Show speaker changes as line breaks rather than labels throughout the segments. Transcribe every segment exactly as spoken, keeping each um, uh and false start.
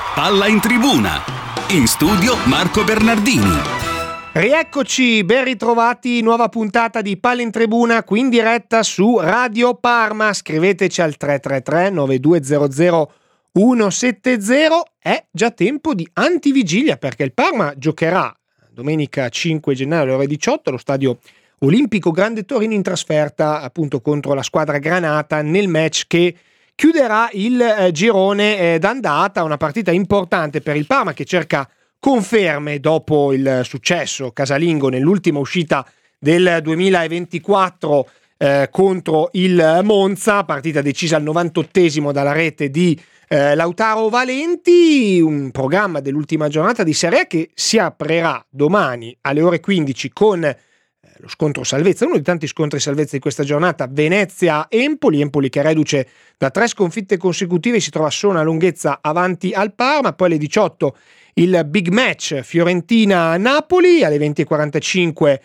Palla in tribuna. In studio Marco Bernardini.
Rieccoci, ben ritrovati, nuova puntata di Palla in Tribuna qui in diretta su Radio Parma. Scriveteci al tre tre tre nove due zero zero uno sette zero. È già tempo di antivigilia perché il Parma giocherà domenica cinque gennaio alle ore diciotto allo stadio Olimpico Grande Torino in trasferta appunto contro la squadra granata nel match che chiuderà il eh, girone eh, d'andata, una partita importante per il Parma che cerca conferme dopo il successo casalingo nell'ultima uscita del duemilaventiquattro eh, contro il Monza, partita decisa al novantottesimo dalla rete di eh, Lautaro Valenti. Un programma dell'ultima giornata di Serie A che si aprirà domani alle ore quindici con eh, lo scontro salvezza, uno dei tanti scontri salvezza di questa giornata, Venezia-Empoli, Empoli che reduce da tre sconfitte consecutive si trova solo una lunghezza avanti al Parma. Poi alle diciotto il big match Fiorentina-Napoli, alle venti e quarantacinque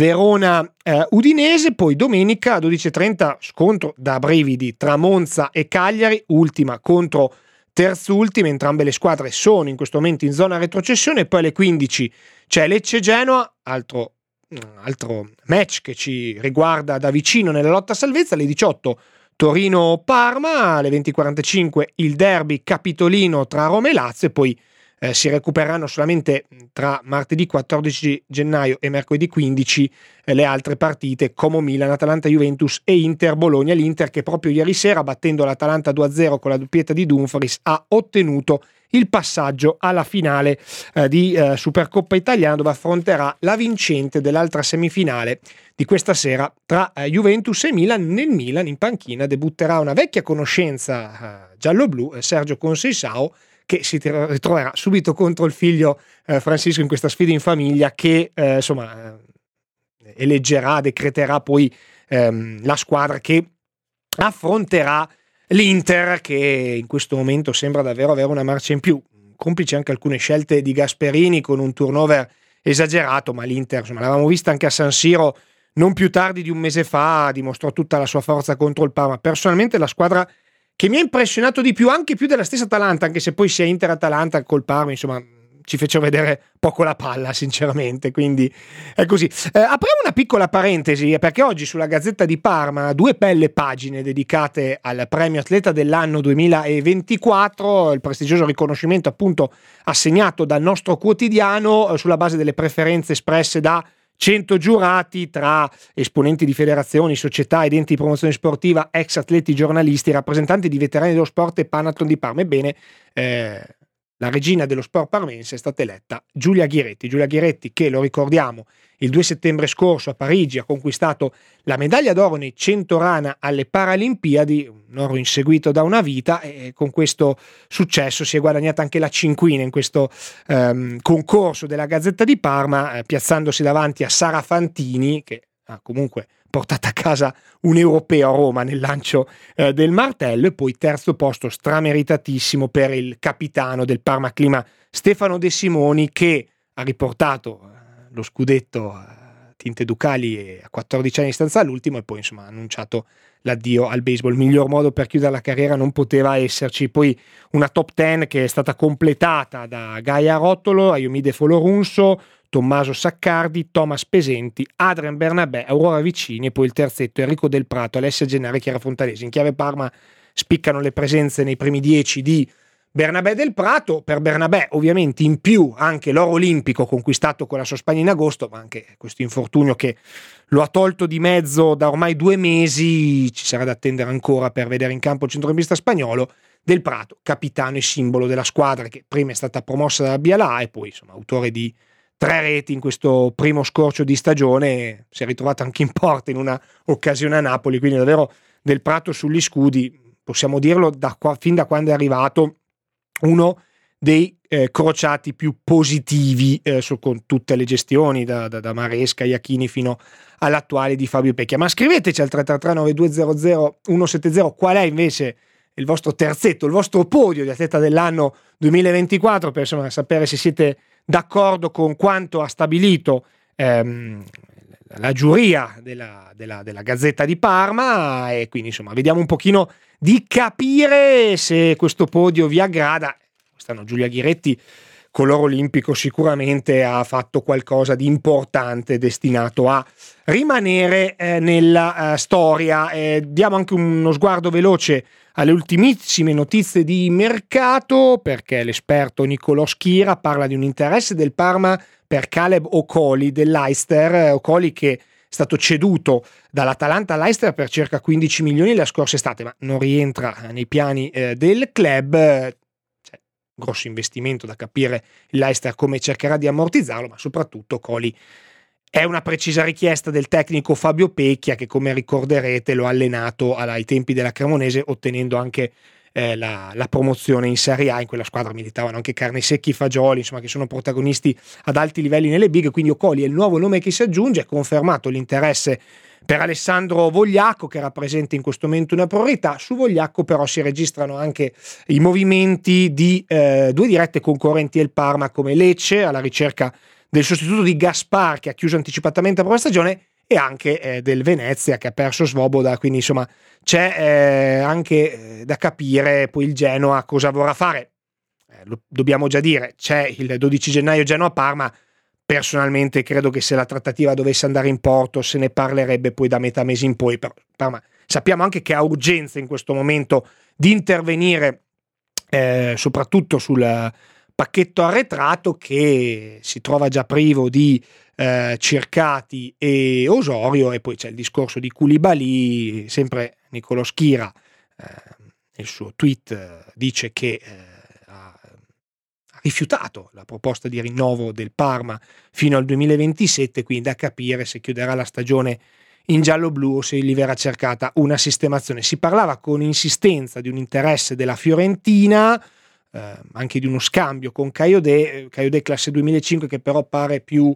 Verona-Udinese, poi domenica a dodici e trenta scontro da brividi tra Monza e Cagliari, ultima contro terzultima, entrambe le squadre sono in questo momento in zona retrocessione. Poi alle quindici c'è Lecce-Genoa, altro, altro match che ci riguarda da vicino nella lotta a salvezza. Alle diciotto Torino-Parma, alle venti e quarantacinque il derby capitolino tra Roma e Lazio e poi Eh, si recupereranno solamente tra martedì quattordici gennaio e mercoledì quindici eh, le altre partite Como Milan, Atalanta Juventus e Inter Bologna. L'Inter che proprio ieri sera battendo l'Atalanta due a zero con la doppietta di Dumfries ha ottenuto il passaggio alla finale eh, di eh, Supercoppa Italiana dove affronterà la vincente dell'altra semifinale di questa sera tra eh, Juventus e Milan. Nel Milan in panchina debutterà una vecchia conoscenza eh, giallo-blu, eh, Sergio Conceição, che si ritroverà subito contro il figlio eh, Francisco in questa sfida in famiglia che eh, insomma eh, eleggerà, decreterà poi ehm, la squadra che affronterà l'Inter che in questo momento sembra davvero avere una marcia in più, complice anche alcune scelte di Gasperini con un turnover esagerato, ma l'Inter insomma l'avevamo vista anche a San Siro non più tardi di un mese fa, dimostrò tutta la sua forza contro il Parma. Personalmente la squadra che mi ha impressionato di più, anche più della stessa Atalanta, anche se poi sia Inter-Atalanta col Parma, insomma, ci fecero vedere poco la palla, sinceramente, quindi è così. Eh, apriamo una piccola parentesi, perché oggi sulla Gazzetta di Parma due belle pagine dedicate al premio atleta dell'anno duemilaventiquattro, il prestigioso riconoscimento appunto assegnato dal nostro quotidiano eh, sulla base delle preferenze espresse da cento giurati tra esponenti di federazioni, società ed enti di promozione sportiva, ex atleti, giornalisti, rappresentanti di veterani dello sport e Panathlon di Parma. Ebbene, eh, la regina dello sport parmense è stata eletta Giulia Ghiretti. Giulia Ghiretti che, lo ricordiamo, il due settembre scorso a Parigi ha conquistato la medaglia d'oro nei cento rana alle Paralimpiadi, un oro inseguito da una vita, e con questo successo si è guadagnata anche la cinquina in questo ehm, concorso della Gazzetta di Parma, eh, piazzandosi davanti a Sara Fantini, che ha comunque portato a casa un europeo a Roma nel lancio eh, del martello, e poi terzo posto strameritatissimo per il capitano del Parma Clima Stefano De Simoni, che ha riportato lo scudetto a tinte ducali a quattordici anni di distanza all'ultimo e poi insomma ha annunciato l'addio al baseball. Miglior modo per chiudere la carriera non poteva esserci. Poi una top dieci che è stata completata da Gaia Rottolo, Ayomide Folorunso, Tommaso Saccardi, Thomas Pesenti, Adrian Bernabé, Aurora Vicini e poi il terzetto Enrico Del Prato, Alessia Gennari e Chiara Fontanesi. In chiave Parma spiccano le presenze nei primi dieci di Bernabé Del Prato. Per Bernabé ovviamente in più anche l'oro olimpico conquistato con la sua Spagna in agosto, ma anche questo infortunio che lo ha tolto di mezzo da ormai due mesi. Ci sarà da attendere ancora per vedere in campo il centrocampista spagnolo. Del Prato, capitano e simbolo della squadra che prima è stata promossa dalla B L A e poi insomma autore di tre reti in questo primo scorcio di stagione, si è ritrovato anche in porta in una occasione a Napoli, quindi davvero Del Prato sugli scudi, possiamo dirlo da qua, fin da quando è arrivato, uno dei eh, crociati più positivi eh, su, con tutte le gestioni da, da, da Maresca, Iachini fino all'attuale di Fabio Pecchia. Ma scriveteci al tre tre tre nove due zero zero uno sette zero qual è invece il vostro terzetto, il vostro podio di atleta dell'anno duemilaventiquattro, per insomma sapere se siete d'accordo con quanto ha stabilito ehm, la giuria della, della, della Gazzetta di Parma, e quindi insomma vediamo un pochino di capire se questo podio vi aggrada. quest'anno Giulia Ghiretti con l'oro olimpico sicuramente ha fatto qualcosa di importante destinato a rimanere eh, nella eh, storia. Eh, diamo anche uno sguardo veloce alle ultimissime notizie di mercato, perché l'esperto Nicolò Schira parla di un interesse del Parma per Caleb Okoli dell'Leicester, Okoli che è stato ceduto dall'Atalanta all'Leicester per circa quindici milioni la scorsa estate, ma non rientra nei piani eh, del club. Grosso investimento, da capire il Leicester come cercherà di ammortizzarlo, ma soprattutto Okoli è una precisa richiesta del tecnico Fabio Pecchia, che come ricorderete lo ha allenato ai tempi della Cremonese, ottenendo anche eh, la, la promozione in Serie A. In quella squadra militavano anche Carnesecchi, Fagioli, insomma, che sono protagonisti ad alti livelli nelle big, quindi Okoli è il nuovo nome che si aggiunge. È confermato l'interesse per Alessandro Vogliacco, che rappresenta in questo momento una priorità. Su Vogliacco però si registrano anche i movimenti di eh, due dirette concorrenti del Parma, come Lecce alla ricerca del sostituto di Gaspar, che ha chiuso anticipatamente la propria stagione, e anche eh, del Venezia, che ha perso Svoboda. Quindi insomma c'è eh, anche eh, da capire poi il Genoa cosa vorrà fare. Eh, lo dobbiamo già dire, c'è il dodici gennaio Genoa-Parma. Personalmente credo che se la trattativa dovesse andare in porto se ne parlerebbe poi da metà mese in poi. Però Parma sappiamo anche che ha urgenza in questo momento di intervenire eh, soprattutto sul pacchetto arretrato, che si trova già privo di eh, Cercati e Osorio, e poi c'è il discorso di Koulibaly. Sempre Nicolò Schira eh, nel suo tweet eh, dice che eh, rifiutato la proposta di rinnovo del Parma fino al duemilaventisette, quindi da capire se chiuderà la stagione in giallo-blu o se gli verrà cercata una sistemazione. Si parlava con insistenza di un interesse della Fiorentina, eh, anche di uno scambio con Kayode, Kayode classe duemilacinque, che però pare più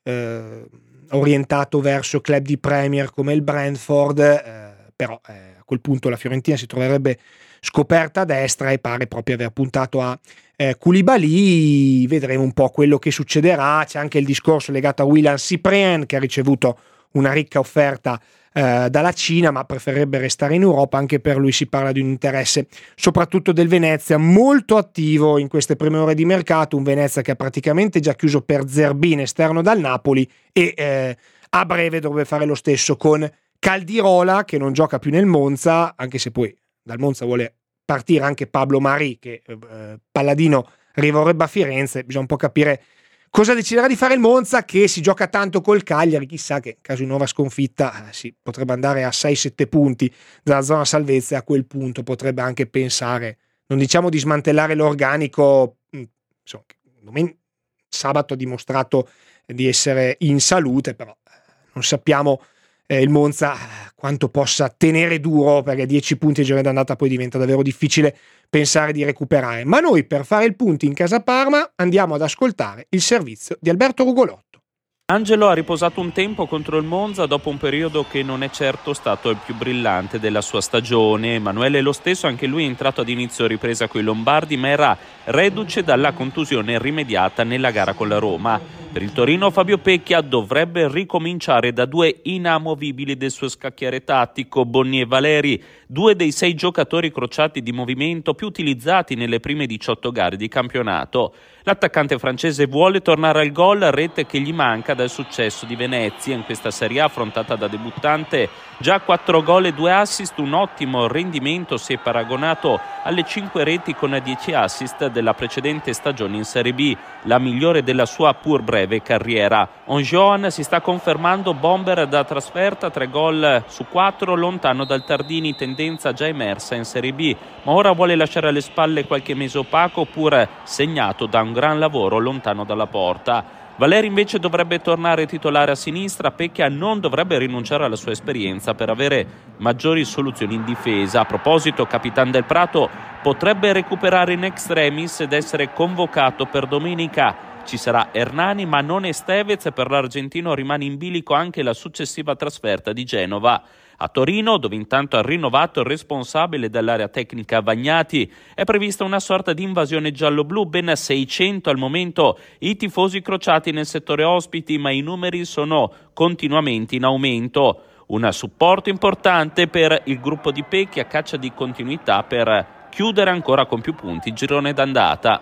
eh, orientato verso club di Premier come il Brentford, eh, però eh, a quel punto la Fiorentina si troverebbe scoperta a destra e pare proprio aver puntato a eh, Koulibaly. Vedremo un po' quello che succederà. C'è anche il discorso legato a William Cyprien, che ha ricevuto una ricca offerta eh, dalla Cina, ma preferirebbe restare in Europa. Anche per lui si parla di un interesse soprattutto del Venezia, molto attivo in queste prime ore di mercato, un Venezia che ha praticamente già chiuso per Zerbin, esterno dal Napoli, e eh, a breve dovrebbe fare lo stesso con Caldirola, che non gioca più nel Monza, anche se poi dal Monza vuole partire anche Pablo Mari, che eh, Palladino rivorrebbe a Firenze. Bisogna un po' capire cosa deciderà di fare il Monza, che si gioca tanto col Cagliari. Chissà che in caso di nuova sconfitta eh, si potrebbe andare a sei sette punti dalla zona salvezza, e a quel punto potrebbe anche pensare, non diciamo di smantellare l'organico. Insomma, domen- sabato ha dimostrato di essere in salute, però eh, non sappiamo eh, il Monza quanto possa tenere duro, perché dieci punti a girone d'andata poi diventa davvero difficile pensare di recuperare. Ma noi, per fare il punto in casa Parma, andiamo ad ascoltare il servizio di Alberto Rugolotto.
Angelo ha riposato un tempo contro il Monza dopo un periodo che non è certo stato il più brillante della sua stagione. Emanuele lo stesso, anche lui è entrato ad inizio ripresa coi Lombardi, ma era reduce dalla contusione rimediata nella gara con la Roma. Per il Torino Fabio Pecchia dovrebbe ricominciare da due inamovibili del suo scacchiere tattico, Bonni e Valeri, due dei sei giocatori crociati di movimento più utilizzati nelle prime diciotto gare di campionato. L'attaccante francese vuole tornare al gol, rete che gli manca dal successo di Venezia in questa Serie A affrontata da debuttante. Già quattro gol e due assist, un ottimo rendimento se paragonato alle cinque reti con dieci assist della precedente stagione in Serie B, la migliore della sua pur breve carriera. Onjoan si sta confermando bomber da trasferta, tre gol su quattro, lontano dal Tardini, tendenza già emersa in Serie B, ma ora vuole lasciare alle spalle qualche mese opaco pur segnato da un gran lavoro lontano dalla porta. Valeri invece dovrebbe tornare titolare a sinistra, Pecchia non dovrebbe rinunciare alla sua esperienza per avere maggiori soluzioni in difesa. A proposito, Capitan del Prato potrebbe recuperare in extremis ed essere convocato per domenica. Ci sarà Hernani ma non Estevez, per l'argentino rimane in bilico anche la successiva trasferta di Genova. A Torino, dove intanto ha rinnovato il responsabile dell'area tecnica Vagnati, è prevista una sorta di invasione giallo-blu, ben seicento al momento i tifosi crociati nel settore ospiti, ma i numeri sono continuamente in aumento. Un supporto importante per il gruppo di Pecchia, caccia di continuità per chiudere ancora con più punti il girone d'andata.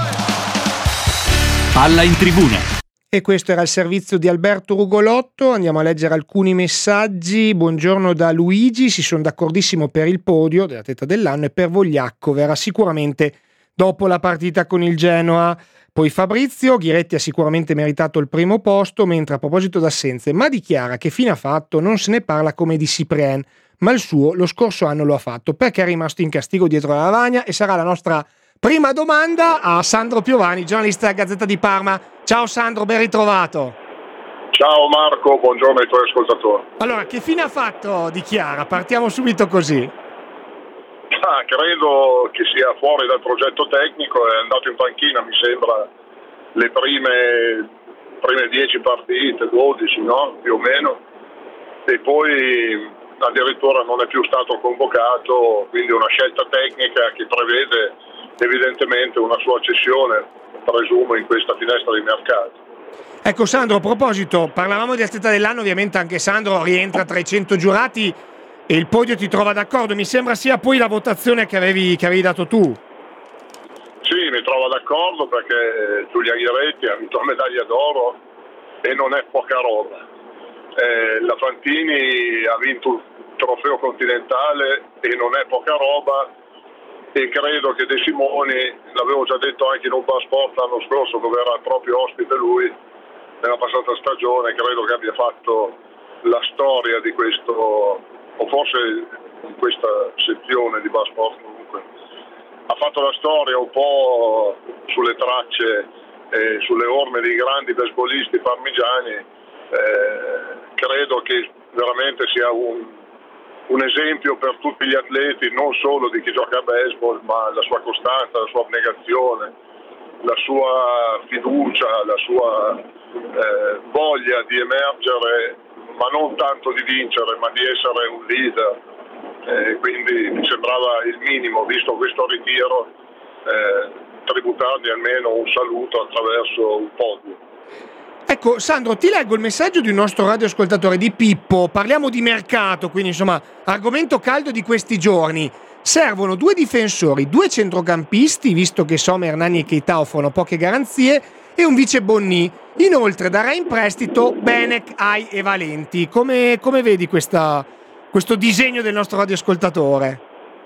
Palla in tribuna.
E questo era il servizio di Alberto Rugolotto. Andiamo a leggere alcuni messaggi. Buongiorno da Luigi, si sono d'accordissimo per il podio della tetta dell'anno e per Vogliacco verrà sicuramente dopo la partita con il Genoa. Poi Fabrizio, Ghiretti ha sicuramente meritato il primo posto, mentre a proposito d'assenze, ma dichiara che fine ha fatto non se ne parla come di Cyprien, ma il suo lo scorso anno lo ha fatto perché è rimasto in castigo dietro la lavagna, e sarà la nostra prima domanda a Sandro Piovani, giornalista della Gazzetta di Parma. Ciao Sandro, ben ritrovato.
Ciao Marco, buongiorno ai tuoi ascoltatori.
Allora, che fine ha fatto di Chiara? Partiamo subito così.
Ah, credo che sia fuori dal progetto tecnico, è andato in panchina, mi sembra, le prime, prime dieci partite, dodici, no? Più o meno, e poi addirittura non è più stato convocato, quindi una scelta tecnica che prevede evidentemente una sua cessione, presumo, in questa finestra di mercato.
Ecco Sandro, a proposito, parlavamo di atleta dell'anno, ovviamente anche Sandro rientra tra i cento giurati e il podio ti trova d'accordo, mi sembra sia poi la votazione che avevi, che avevi dato tu.
Sì, mi trovo d'accordo perché Giulia Ghiretti ha vinto la medaglia d'oro e non è poca roba. Eh, la Fantini ha vinto un trofeo continentale e non è poca roba, e credo che De Simoni, l'avevo già detto anche in un passport l'anno scorso dove era proprio ospite lui nella passata stagione, credo che abbia fatto la storia di questo, o forse in questa sezione di passport comunque ha fatto la storia un po' sulle tracce e sulle orme dei grandi baseballisti parmigiani. Eh, credo che veramente sia un un esempio per tutti gli atleti, non solo di chi gioca a baseball, ma la sua costanza, la sua abnegazione, la sua fiducia, la sua eh, voglia di emergere, ma non tanto di vincere, ma di essere un leader. Eh, quindi mi sembrava il minimo, visto questo ritiro, eh, tributargli almeno un saluto attraverso un podio.
Ecco Sandro, ti leggo il messaggio di un nostro radioascoltatore, di Pippo. Parliamo di mercato, quindi insomma argomento caldo di questi giorni. Servono due difensori, due centrocampisti, visto che Sommer, Nani e Keita offrono poche garanzie, e un vice Bonni. Inoltre darà in prestito Benek, Ai e Valenti. Come, come vedi questa, questo disegno del nostro radioascoltatore?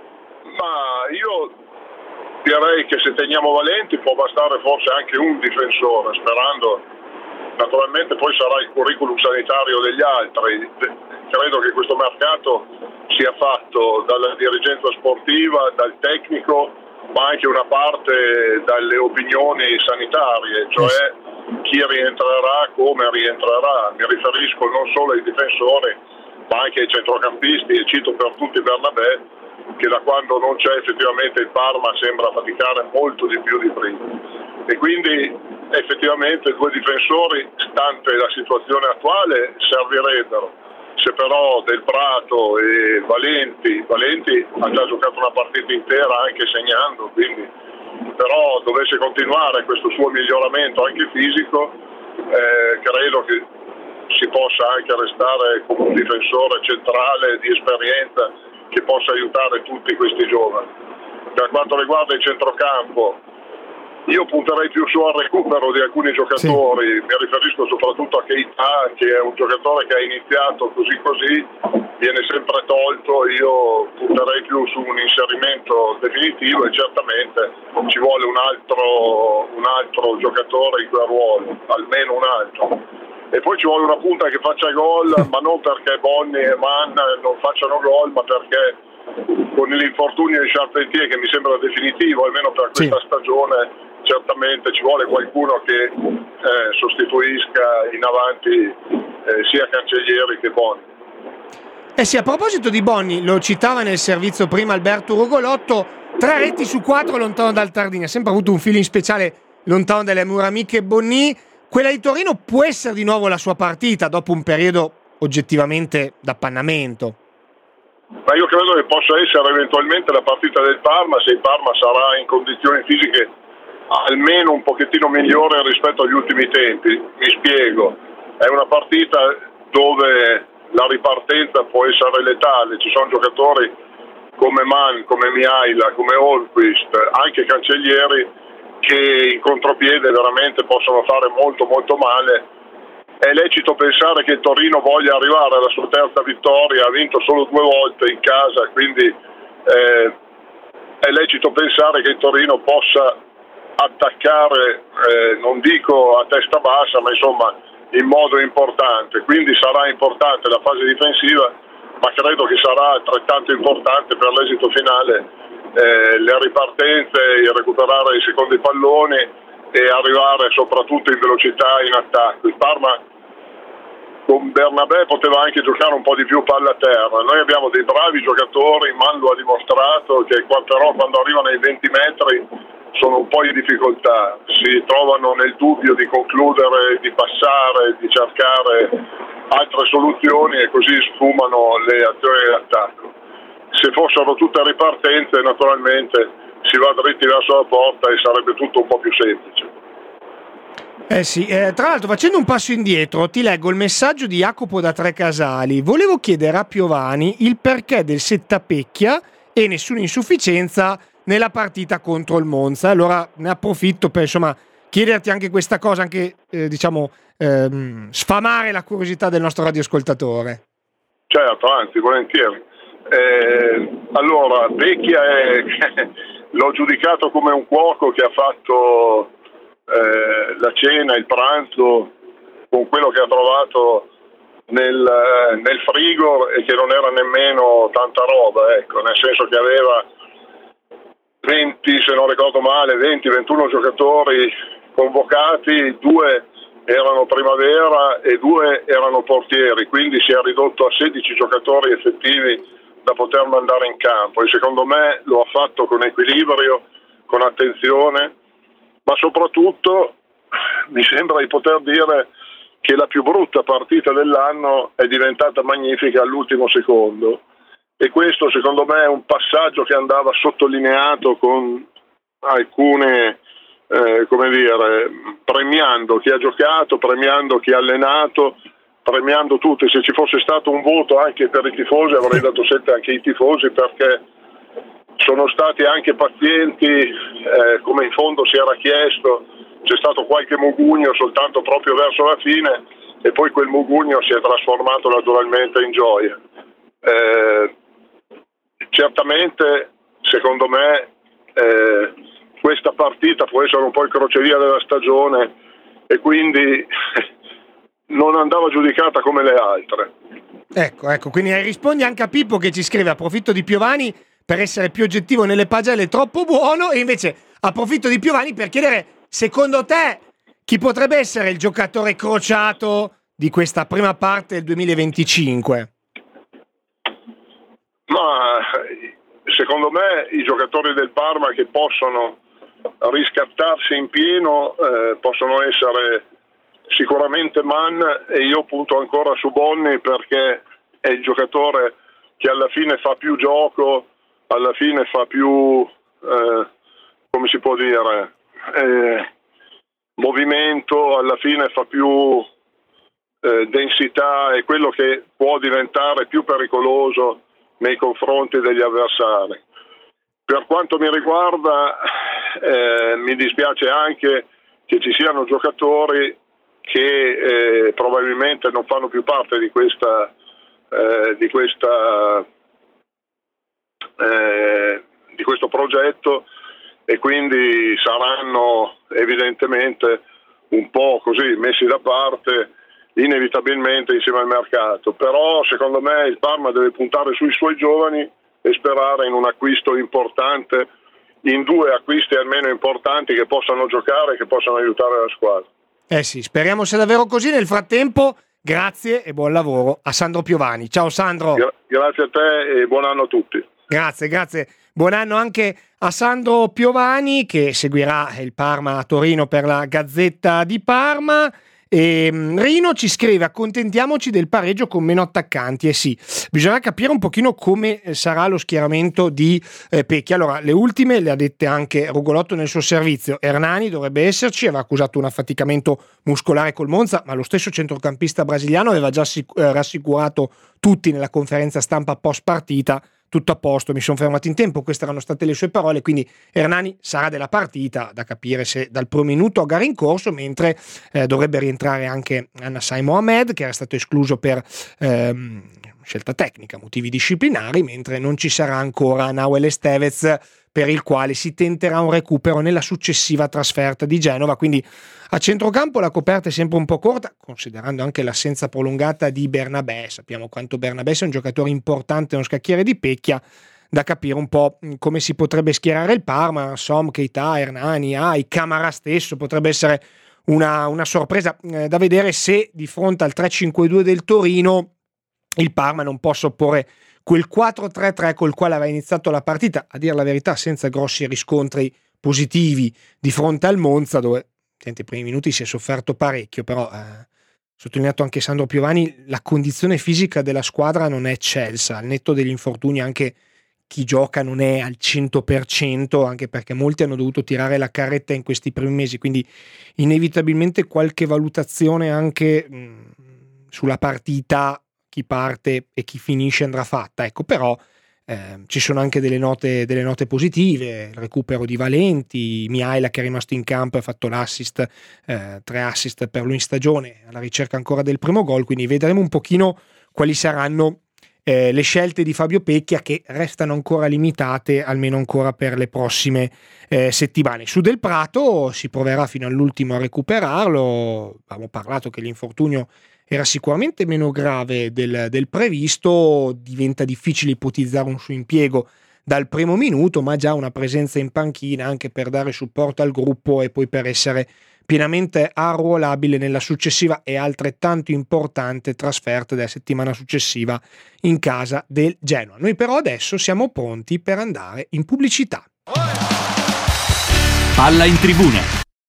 Ma io direi che se teniamo Valenti può bastare forse anche un difensore, sperando. Naturalmente poi sarà il curriculum sanitario degli altri. Credo che questo mercato sia fatto dalla dirigenza sportiva, dal tecnico, ma anche una parte dalle opinioni sanitarie, cioè chi rientrerà, come rientrerà. Mi riferisco non solo ai difensori, ma anche ai centrocampisti, e cito per tutti Bernabé, che da quando non c'è effettivamente il Parma sembra faticare molto di più di prima. E quindi effettivamente due difensori, stante la situazione attuale, servirebbero. Se però Del Prato e Valenti, Valenti ha già giocato una partita intera anche segnando, quindi però dovesse continuare questo suo miglioramento anche fisico, eh, credo che si possa anche restare come un difensore centrale di esperienza che possa aiutare tutti questi giovani. Per quanto riguarda il centrocampo, io punterei più su al recupero di alcuni giocatori, sì. Mi riferisco soprattutto a Keita, che è un giocatore che ha iniziato così così, viene sempre tolto. Io punterei più su un inserimento definitivo, e certamente ci vuole un altro, un altro giocatore in quel ruolo, almeno un altro. E poi ci vuole una punta che faccia gol, ma non perché Bonni e Mann non facciano gol, ma perché con l'infortunio di Charpentier, che mi sembra definitivo, almeno per questa sì. stagione, certamente ci vuole qualcuno che eh, sostituisca in avanti eh, sia Cancellieri che Bonni.
Eh sì, a proposito di Bonni, lo citava nel servizio prima Alberto Rugolotto, tre reti su quattro lontano dal Tardini, ha sempre avuto un feeling speciale lontano dalle mura amiche Bonni. Quella di Torino può essere di nuovo la sua partita dopo un periodo oggettivamente d'appannamento?
Ma io credo che possa essere eventualmente la partita del Parma, se il Parma sarà in condizioni fisiche almeno un pochettino migliore rispetto agli ultimi tempi. Mi spiego, è una partita dove la ripartenza può essere letale, ci sono giocatori come Mann, come Mihaila, come Holmquist, anche Cancellieri, che in contropiede veramente possono fare molto molto male. È lecito pensare che il Torino voglia arrivare alla sua terza vittoria, ha vinto solo due volte in casa, quindi eh, è lecito pensare che il Torino possa attaccare, eh, non dico a testa bassa, ma insomma in modo importante. Quindi sarà importante la fase difensiva, ma credo che sarà altrettanto importante per l'esito finale eh, le ripartenze, il recuperare i secondi palloni e arrivare soprattutto in velocità in attacco. Il Parma con Bernabé poteva anche giocare un po' di più palla a terra. Noi abbiamo dei bravi giocatori, Mann lo ha dimostrato, che però quando arrivano ai venti metri sono un po' in difficoltà, si trovano nel dubbio di concludere, di passare, di cercare altre soluzioni e così sfumano le azioni di attacco. Se fossero tutte ripartenze, naturalmente si va dritti verso la porta e sarebbe tutto un po' più semplice.
Eh sì, eh, tra l'altro facendo un passo indietro ti leggo il messaggio di Jacopo da Trecasali. Volevo chiedere a Piovani il perché del settapecchia e nessuna insufficienza nella partita contro il Monza. Allora ne approfitto per insomma chiederti anche questa cosa, anche eh, diciamo ehm, sfamare la curiosità del nostro radioascoltatore.
Certo, anzi volentieri. Eh, allora Pecchia è, l'ho giudicato come un cuoco che ha fatto eh, la cena, il pranzo con quello che ha trovato nel, nel frigo e che non era nemmeno tanta roba, ecco, nel senso che aveva venti, se non ricordo male, venti ventuno giocatori convocati, due erano primavera e due erano portieri, quindi si è ridotto a sedici giocatori effettivi da poter mandare in campo e secondo me lo ha fatto con equilibrio, con attenzione, ma soprattutto mi sembra di poter dire che la più brutta partita dell'anno è diventata magnifica all'ultimo secondo. E questo secondo me è un passaggio che andava sottolineato con alcune, eh, come dire, premiando chi ha giocato, premiando chi ha allenato, premiando tutti. Se ci fosse stato un voto anche per i tifosi avrei dato sette anche ai tifosi, perché sono stati anche pazienti, eh, come in fondo si era chiesto. C'è stato qualche mugugno soltanto proprio verso la fine e poi quel mugugno si è trasformato naturalmente in gioia. Eh, Certamente, secondo me, eh, questa partita può essere un po' il crocevia della stagione e quindi non andava giudicata come le altre.
Ecco, ecco, quindi rispondi anche a Pippo che ci scrive: approfitto di Piovani per essere più oggettivo nelle pagelle, troppo buono, e invece approfitto di Piovani per chiedere, secondo te, chi potrebbe essere il giocatore crociato di questa prima parte del duemilaventicinque?
Ma secondo me i giocatori del Parma che possono riscattarsi in pieno eh, possono essere sicuramente Mann, e io punto ancora su Bonni perché è il giocatore che alla fine fa più gioco, alla fine fa più, eh, come si può dire, eh, movimento, alla fine fa più eh, densità, è quello che può diventare più pericoloso nei confronti degli avversari. Per quanto mi riguarda eh, mi dispiace anche che ci siano giocatori che eh, probabilmente non fanno più parte di questa eh, di questa eh, di questo progetto e quindi saranno evidentemente un po' così messi da parte inevitabilmente insieme al mercato. Però secondo me il Parma deve puntare sui suoi giovani e sperare in un acquisto importante, in due acquisti almeno importanti che possano giocare, che possano aiutare la squadra.
Eh sì, speriamo sia davvero così. Nel frattempo grazie e buon lavoro a Sandro Piovani. Ciao Sandro.
Gra- grazie a te e buon anno a tutti.
Grazie, grazie. Buon anno anche a Sandro Piovani che seguirà il Parma a Torino per la Gazzetta di Parma. E Rino ci scrive: accontentiamoci del pareggio con meno attaccanti. E eh sì, bisogna capire un pochino come sarà lo schieramento di eh, Pecchia. Allora, le ultime le ha dette anche Rugolotto nel suo servizio. Hernani dovrebbe esserci, aveva accusato un affaticamento muscolare col Monza, ma lo stesso centrocampista brasiliano aveva già sic- eh, rassicurato tutti nella conferenza stampa post partita. tutto a posto, mi sono fermato in tempo, queste erano state le sue parole, quindi Hernani sarà della partita, da capire se dal primo minuto a gara in corso, mentre eh, dovrebbe rientrare anche Anasai Mohamed, che era stato escluso per ehm, scelta tecnica, motivi disciplinari, mentre non ci sarà ancora Nahuel Estevez, per il quale si tenterà un recupero nella successiva trasferta di Genova. Quindi a centrocampo la coperta è sempre un po' corta, considerando anche l'assenza prolungata di Bernabé. Sappiamo quanto Bernabé sia un giocatore importante, uno scacchiere di pecchia, da capire un po' come si potrebbe schierare il Parma. Som, Keita, Hernani, Ai, Camara stesso potrebbe essere una, una sorpresa eh, da vedere se di fronte al tre cinque due del Torino il Parma non possa opporre quel quattro tre tre col quale aveva iniziato la partita, a dire la verità senza grossi riscontri positivi di fronte al Monza, dove nei primi minuti si è sofferto parecchio, però eh, sottolineato anche Sandro Piovani, la condizione fisica della squadra non è eccelsa, al netto degli infortuni anche chi gioca non è al cento per cento, anche perché molti hanno dovuto tirare la carretta in questi primi mesi, quindi inevitabilmente qualche valutazione anche mh, sulla partita, chi parte e chi finisce andrà fatta, ecco. Però eh, ci sono anche delle note, delle note positive, il recupero di Valenti, Mihaila che è rimasto in campo e ha fatto l'assist, eh, tre assist per lui in stagione, alla ricerca ancora del primo gol, quindi vedremo un pochino quali saranno eh, le scelte di Fabio Pecchia, che restano ancora limitate, almeno ancora per le prossime eh, settimane. Su Del Prato si proverà fino all'ultimo a recuperarlo, abbiamo parlato che l'infortunio era sicuramente meno grave del, del previsto, diventa difficile ipotizzare un suo impiego dal primo minuto, ma già una presenza in panchina anche per dare supporto al gruppo e poi per essere pienamente arruolabile nella successiva e altrettanto importante trasferta della settimana successiva in casa del Genoa. Noi però adesso siamo pronti per andare in pubblicità.
Palla in tribuna.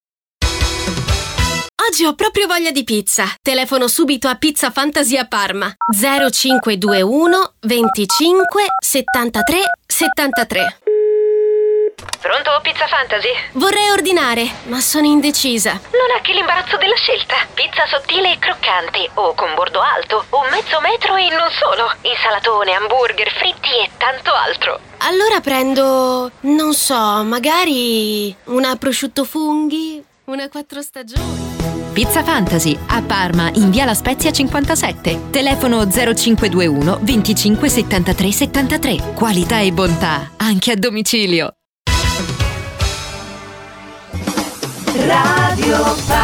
Oggi ho proprio voglia di pizza. Telefono subito a Pizza Fantasia Parma. zero cinque due uno venticinque settantatré settantatré.
Pronto, Pizza Fantasy?
Vorrei ordinare, ma sono indecisa.
Non ha che l'imbarazzo della scelta. Pizza sottile e croccante, o con bordo alto, o mezzo metro e non solo. Insalatone, hamburger, fritti e tanto altro.
Allora prendo, non so, magari una prosciutto funghi, una quattro stagioni.
Pizza Fantasy a Parma in via La Spezia cinquantasette. Telefono zero cinque due uno venticinque settantatré settantatré. Qualità e bontà anche a domicilio.
Radio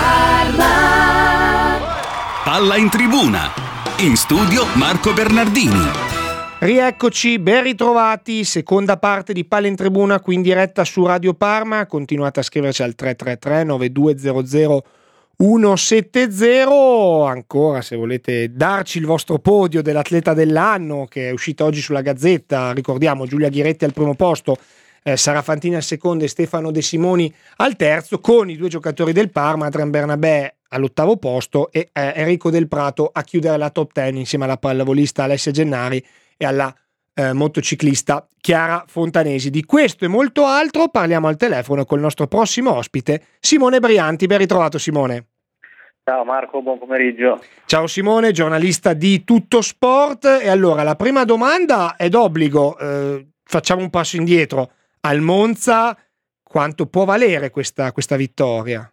Parma.
Palla in tribuna. In studio Marco Bernardini.
Rieccoci, ben ritrovati, seconda parte di Palla in Tribuna qui in diretta su Radio Parma. Continuate a scriverci al tre tre tre nove due zero zero uno sette zero, ancora se volete darci il vostro podio dell'atleta dell'anno che è uscito oggi sulla Gazzetta. Ricordiamo Giulia Ghiretti al primo posto, eh, Sara Fantini al secondo e Stefano De Simoni al terzo, con i due giocatori del Parma, Adrian Bernabé all'ottavo posto e eh, Enrico Del Prato a chiudere la top dieci insieme alla pallavolista Alessia Gennari e alla eh, motociclista Chiara Fontanesi. Di questo e molto altro parliamo al telefono col nostro prossimo ospite, Simone Brianti. Ben ritrovato, Simone.
Ciao Marco, buon pomeriggio.
Ciao Simone, giornalista di Tutto Sport. E allora la prima domanda è d'obbligo, eh, facciamo un passo indietro. Al Monza quanto può valere questa, questa vittoria?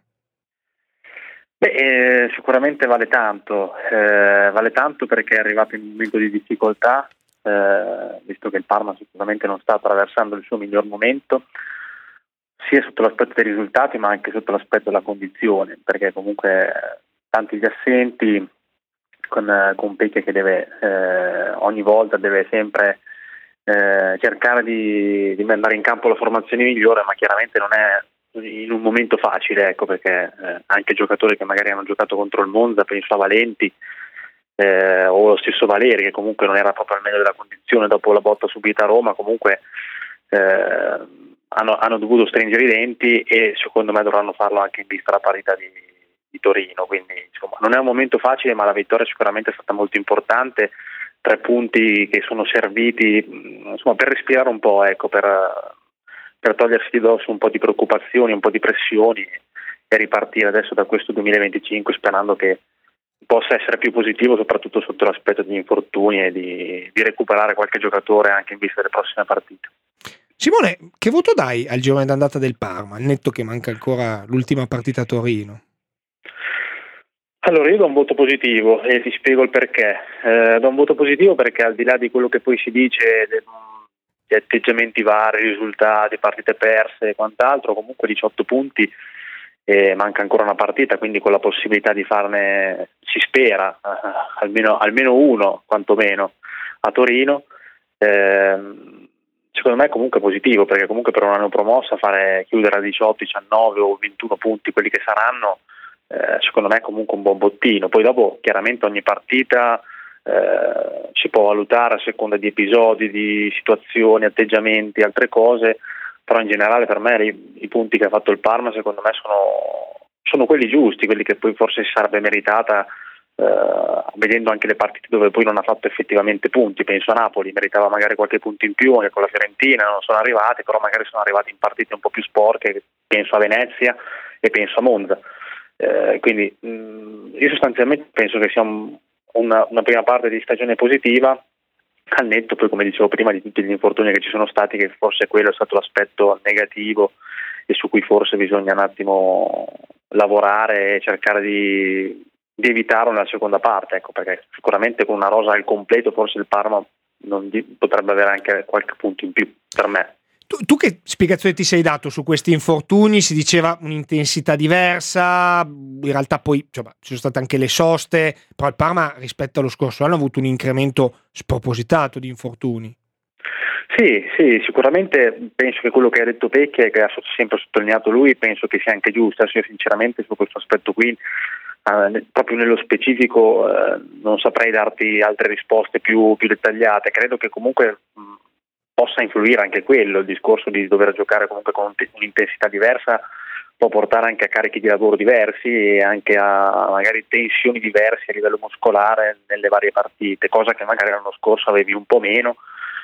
Beh, eh, sicuramente vale tanto, eh, vale tanto perché è arrivato in un momento di difficoltà, eh, visto che il Parma sicuramente non sta attraversando il suo miglior momento, sia sotto l'aspetto dei risultati ma anche sotto l'aspetto della condizione, perché comunque eh, tanti gli assenti, con, eh, con Pecchia che deve eh, ogni volta deve sempre eh, cercare di, di mandare in campo la formazione migliore, ma chiaramente non è in un momento facile, ecco, perché eh, anche giocatori che magari hanno giocato contro il Monza, penso a Valenti eh, o lo stesso Valeri, che comunque non era proprio al meglio della condizione dopo la botta subita a Roma, comunque eh, hanno, hanno dovuto stringere i denti e secondo me dovranno farlo anche in vista della parità di, di Torino, quindi insomma non è un momento facile, ma la vittoria sicuramente è stata molto importante, tre punti che sono serviti insomma per respirare un po', ecco, per per togliersi di dosso un po' di preoccupazioni, un po' di pressioni e ripartire adesso da questo duemilaventicinque sperando che possa essere più positivo, soprattutto sotto l'aspetto degli infortuni e di, di recuperare qualche giocatore anche in vista delle prossime partite.
Simone, che voto dai al girone d'andata del Parma, al netto che manca ancora l'ultima partita a Torino?
Allora, io do un voto positivo e ti spiego il perché. Eh, do un voto positivo perché, al di là di quello che poi si dice di atteggiamenti vari, risultati, partite perse e quant'altro, comunque diciotto punti e manca ancora una partita, quindi con la possibilità di farne, si spera, eh, almeno, almeno uno quantomeno a Torino. Eh, secondo me è comunque positivo, perché comunque per un anno promossa fare chiudere a diciotto, diciannove o ventuno punti, quelli che saranno, Eh, secondo me è comunque un buon bottino. Poi dopo chiaramente ogni partita eh, si può valutare a seconda di episodi, di situazioni, atteggiamenti, altre cose, però in generale per me i, i punti che ha fatto il Parma secondo me sono, sono quelli giusti, quelli che poi forse si sarebbe meritata, eh, vedendo anche le partite dove poi non ha fatto effettivamente punti. Penso a Napoli, meritava magari qualche punto in più, anche con la Fiorentina non sono arrivati, però magari sono arrivati in partite un po' più sporche, penso a Venezia e penso a Monza. Eh, quindi mh, io sostanzialmente penso che sia un, una, una prima parte di stagione positiva, al netto poi, come dicevo prima, di tutti gli infortuni che ci sono stati, che forse quello è stato l'aspetto negativo e su cui forse bisogna un attimo lavorare e cercare di, di evitarlo nella seconda parte, ecco, perché sicuramente con una rosa al completo forse il Parma non di, potrebbe avere anche qualche punto in più per me.
Tu, tu che spiegazione ti sei dato su questi infortuni? Si diceva un'intensità diversa, in realtà poi insomma, ci sono state anche le soste, però il Parma rispetto allo scorso anno ha avuto un incremento spropositato di infortuni.
Sì, sì, sicuramente penso che quello che ha detto Pecchia e che ha sempre sottolineato lui, penso che sia anche giusto. Io sinceramente su questo aspetto qui, eh, proprio nello specifico, eh, non saprei darti altre risposte più, più dettagliate. Credo che comunque mh, possa influire anche quello, il discorso di dover giocare comunque con un'intensità diversa può portare anche a carichi di lavoro diversi e anche a magari tensioni diverse a livello muscolare nelle varie partite, cosa che magari l'anno scorso avevi un po' meno,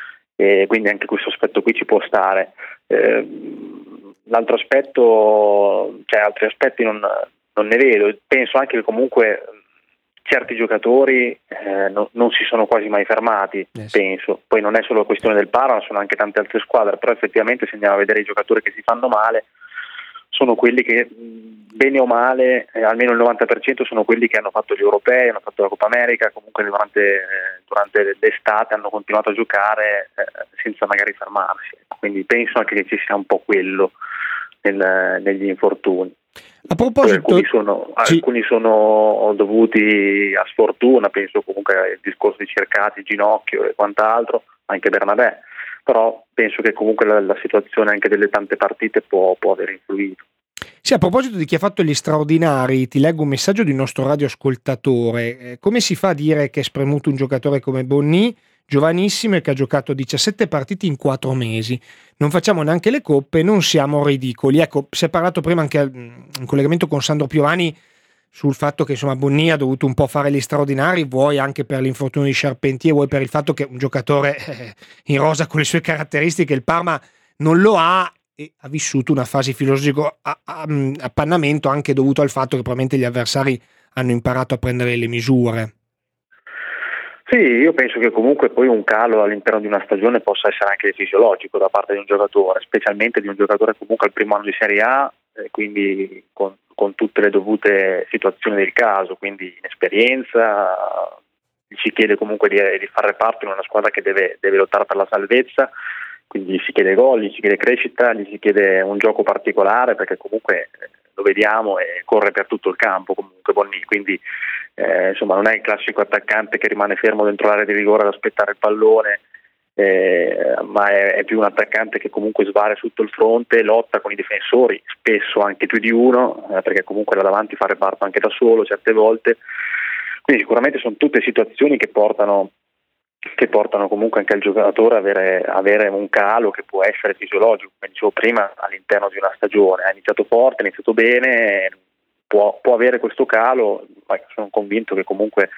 e quindi anche questo aspetto qui ci può stare. Eh, l'altro aspetto, cioè altri aspetti non, non ne vedo, penso anche che comunque certi giocatori eh, no, non si sono quasi mai fermati, yes. penso. Poi non è solo questione del Parma, sono anche tante altre squadre, però effettivamente se andiamo a vedere i giocatori che si fanno male, sono quelli che bene o male, eh, almeno il novanta per cento sono quelli che hanno fatto gli europei, hanno fatto la Coppa America, comunque durante, eh, durante l'estate hanno continuato a giocare eh, senza magari fermarsi. Quindi penso anche che ci sia un po' quello nel, negli infortuni.
A proposito,
alcuni sono, sì. alcuni sono dovuti a sfortuna, penso comunque al discorso di Cercati, Ginocchio e quant'altro, anche Bernabé, però penso che comunque la, la situazione anche delle tante partite può, può aver influito.
Sì, a proposito di chi ha fatto gli straordinari, ti leggo un messaggio di un nostro radioascoltatore. Eh, come si fa a dire che è spremuto un giocatore come Bonny, giovanissimo e che ha giocato diciassette partite in quattro mesi? Non facciamo neanche le coppe, non siamo ridicoli. Ecco, si è parlato prima anche in collegamento con Sandro Piovani sul fatto che insomma Bonny ha dovuto un po' fare gli straordinari, vuoi anche per l'infortunio di Charpentier, vuoi per il fatto che un giocatore eh, in rosa con le sue caratteristiche il Parma non lo ha, e ha vissuto una fase filosofo appannamento anche dovuto al fatto che probabilmente gli avversari hanno imparato a prendere le misure.
Sì, io penso che comunque poi un calo all'interno di una stagione possa essere anche fisiologico da parte di un giocatore, specialmente di un giocatore comunque al primo anno di Serie A, eh, quindi con, con tutte le dovute situazioni del caso, quindi inesperienza, gli si chiede comunque di, di fare parte in una squadra che deve, deve lottare per la salvezza, quindi gli si chiede gol, gli si chiede crescita, gli si chiede un gioco particolare, perché comunque lo vediamo e corre per tutto il campo comunque Bonny, quindi eh, insomma non è il classico attaccante che rimane fermo dentro l'area di rigore ad aspettare il pallone, eh, ma è, è più un attaccante che comunque svara su tutto il fronte, lotta con i difensori, spesso anche più di uno, eh, perché comunque là davanti fa reparto anche da solo certe volte, quindi sicuramente sono tutte situazioni che portano che portano comunque anche al giocatore a avere, avere un calo che può essere fisiologico, come dicevo prima, all'interno di una stagione. Ha iniziato forte, ha iniziato bene, può, può avere questo calo, ma sono convinto che comunque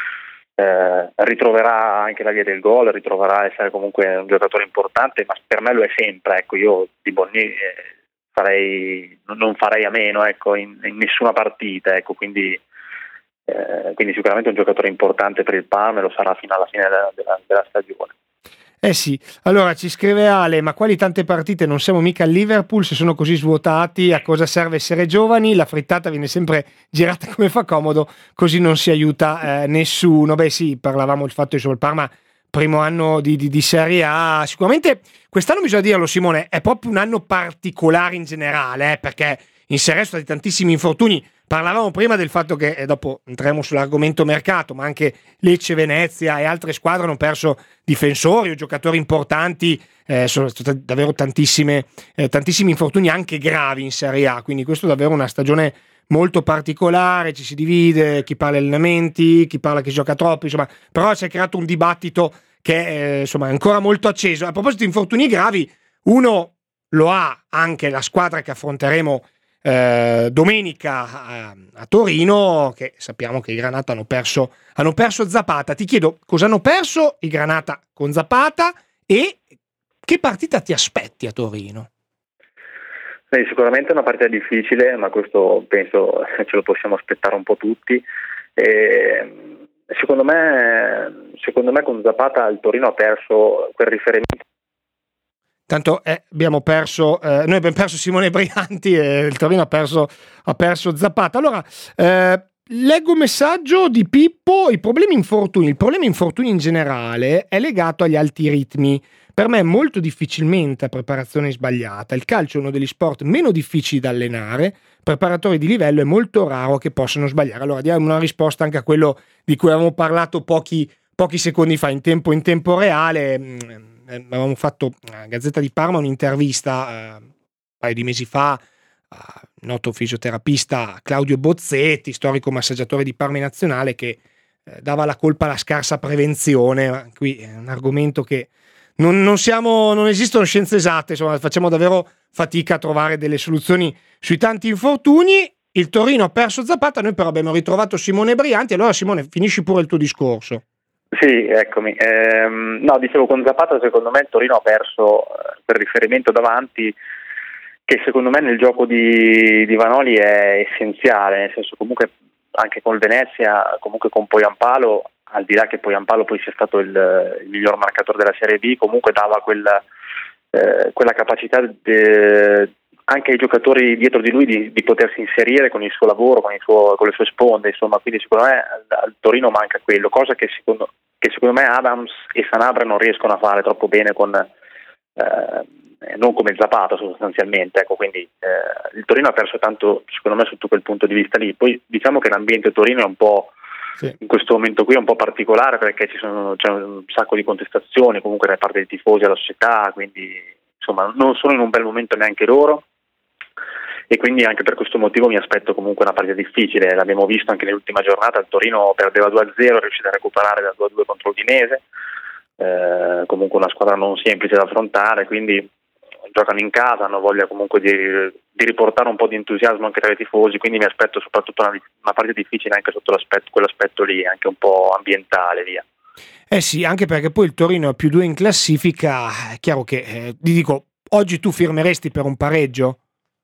eh, ritroverà anche la via del gol, ritroverà essere comunque un giocatore importante, ma per me lo è sempre. Ecco, io di Bonny eh, farei, non farei a meno ecco, in, in nessuna partita, ecco, quindi eh, quindi sicuramente un giocatore importante per il Parma e lo sarà fino alla fine della, della, della stagione.
Eh sì, allora ci scrive Ale, ma quali tante partite, non siamo mica al Liverpool, se sono così svuotati a cosa serve essere giovani? La frittata viene sempre girata come fa comodo, così non si aiuta eh, nessuno. Beh sì, parlavamo del fatto che il Parma primo anno di, di, di Serie A, sicuramente quest'anno bisogna dirlo Simone, è proprio un anno particolare in generale, eh, perché in Serie A sono stati tantissimi infortuni. Parlavamo prima del fatto che, e dopo entreremo sull'argomento mercato, ma anche Lecce, Venezia e altre squadre hanno perso difensori o giocatori importanti, eh, sono state davvero tantissime, eh, tantissimi infortuni anche gravi in Serie A, quindi questo è davvero una stagione molto particolare, ci si divide, chi parla allenamenti, chi parla che gioca troppo, insomma, però si è creato un dibattito che eh, insomma, è ancora molto acceso. A proposito di infortuni gravi, uno lo ha anche la squadra che affronteremo Eh, domenica a, a Torino, che sappiamo che i Granata hanno perso hanno perso Zapata. Ti chiedo cosa hanno perso i Granata con Zapata e che partita ti aspetti a Torino?
Beh, sicuramente è una partita difficile, ma questo penso ce lo possiamo aspettare un po' tutti. E secondo me secondo me con Zapata il Torino ha perso quel riferimento.
Tanto eh, abbiamo perso, eh, noi abbiamo perso Simone Brianti e il Torino ha perso, ha perso Zapata. Allora, eh, leggo un messaggio di Pippo, i problemi infortuni, il problema infortuni in generale è legato agli alti ritmi. Per me è molto difficilmente a preparazione sbagliata. Il calcio è uno degli sport meno difficili da allenare, preparatori di livello è molto raro che possano sbagliare. Allora diamo una risposta anche a quello di cui avevamo parlato pochi, pochi secondi fa, in tempo, in tempo reale. Avevamo fatto a Gazzetta di Parma un'intervista eh, un paio di mesi fa al noto fisioterapista Claudio Bozzetti, storico massaggiatore di Parma Nazionale, che eh, dava la colpa alla scarsa prevenzione. Qui è un argomento che non, non siamo, non esistono scienze esatte, insomma facciamo davvero fatica a trovare delle soluzioni sui tanti infortuni. Il Torino ha perso Zapata, noi però abbiamo ritrovato Simone Brianti. Allora Simone, finisci pure il tuo discorso.
Sì, eccomi. Ehm, no, dicevo, con Zapata secondo me il Torino ha perso eh, per riferimento davanti, che secondo me nel gioco di, di Vanoli è essenziale, nel senso comunque anche con il Venezia, comunque con Poyampalo, al di là che Poyampalo poi sia stato il, il miglior marcatore della Serie B, comunque dava quella, eh, quella capacità de, anche ai giocatori dietro di lui di, di potersi inserire con il suo lavoro, con, il suo, con le sue sponde, insomma, quindi secondo me al, al Torino manca quello, cosa che secondo, che secondo me Adams e Sanabria non riescono a fare troppo bene con eh, non come Zapata sostanzialmente, ecco, quindi eh, il Torino ha perso tanto secondo me sotto quel punto di vista lì. Poi diciamo che l'ambiente Torino è un po' sì. In questo momento qui è un po' particolare perché ci sono, c'è un sacco di contestazioni comunque da parte dei tifosi alla società, quindi insomma non sono in un bel momento neanche loro. E quindi anche per questo motivo mi aspetto comunque una partita difficile. L'abbiamo visto anche nell'ultima giornata, il Torino perdeva due a zero, è riuscito a recuperare da due a due contro l'Udinese, eh, comunque una squadra non semplice da affrontare, quindi giocano in casa, hanno voglia comunque di, di riportare un po' di entusiasmo anche tra i tifosi, quindi mi aspetto soprattutto una, una partita difficile anche sotto l'aspetto, quell'aspetto lì, anche un po' ambientale, via.
Eh sì, anche perché poi il Torino è più due in classifica, è chiaro che, eh, ti dico, oggi tu firmeresti per un pareggio?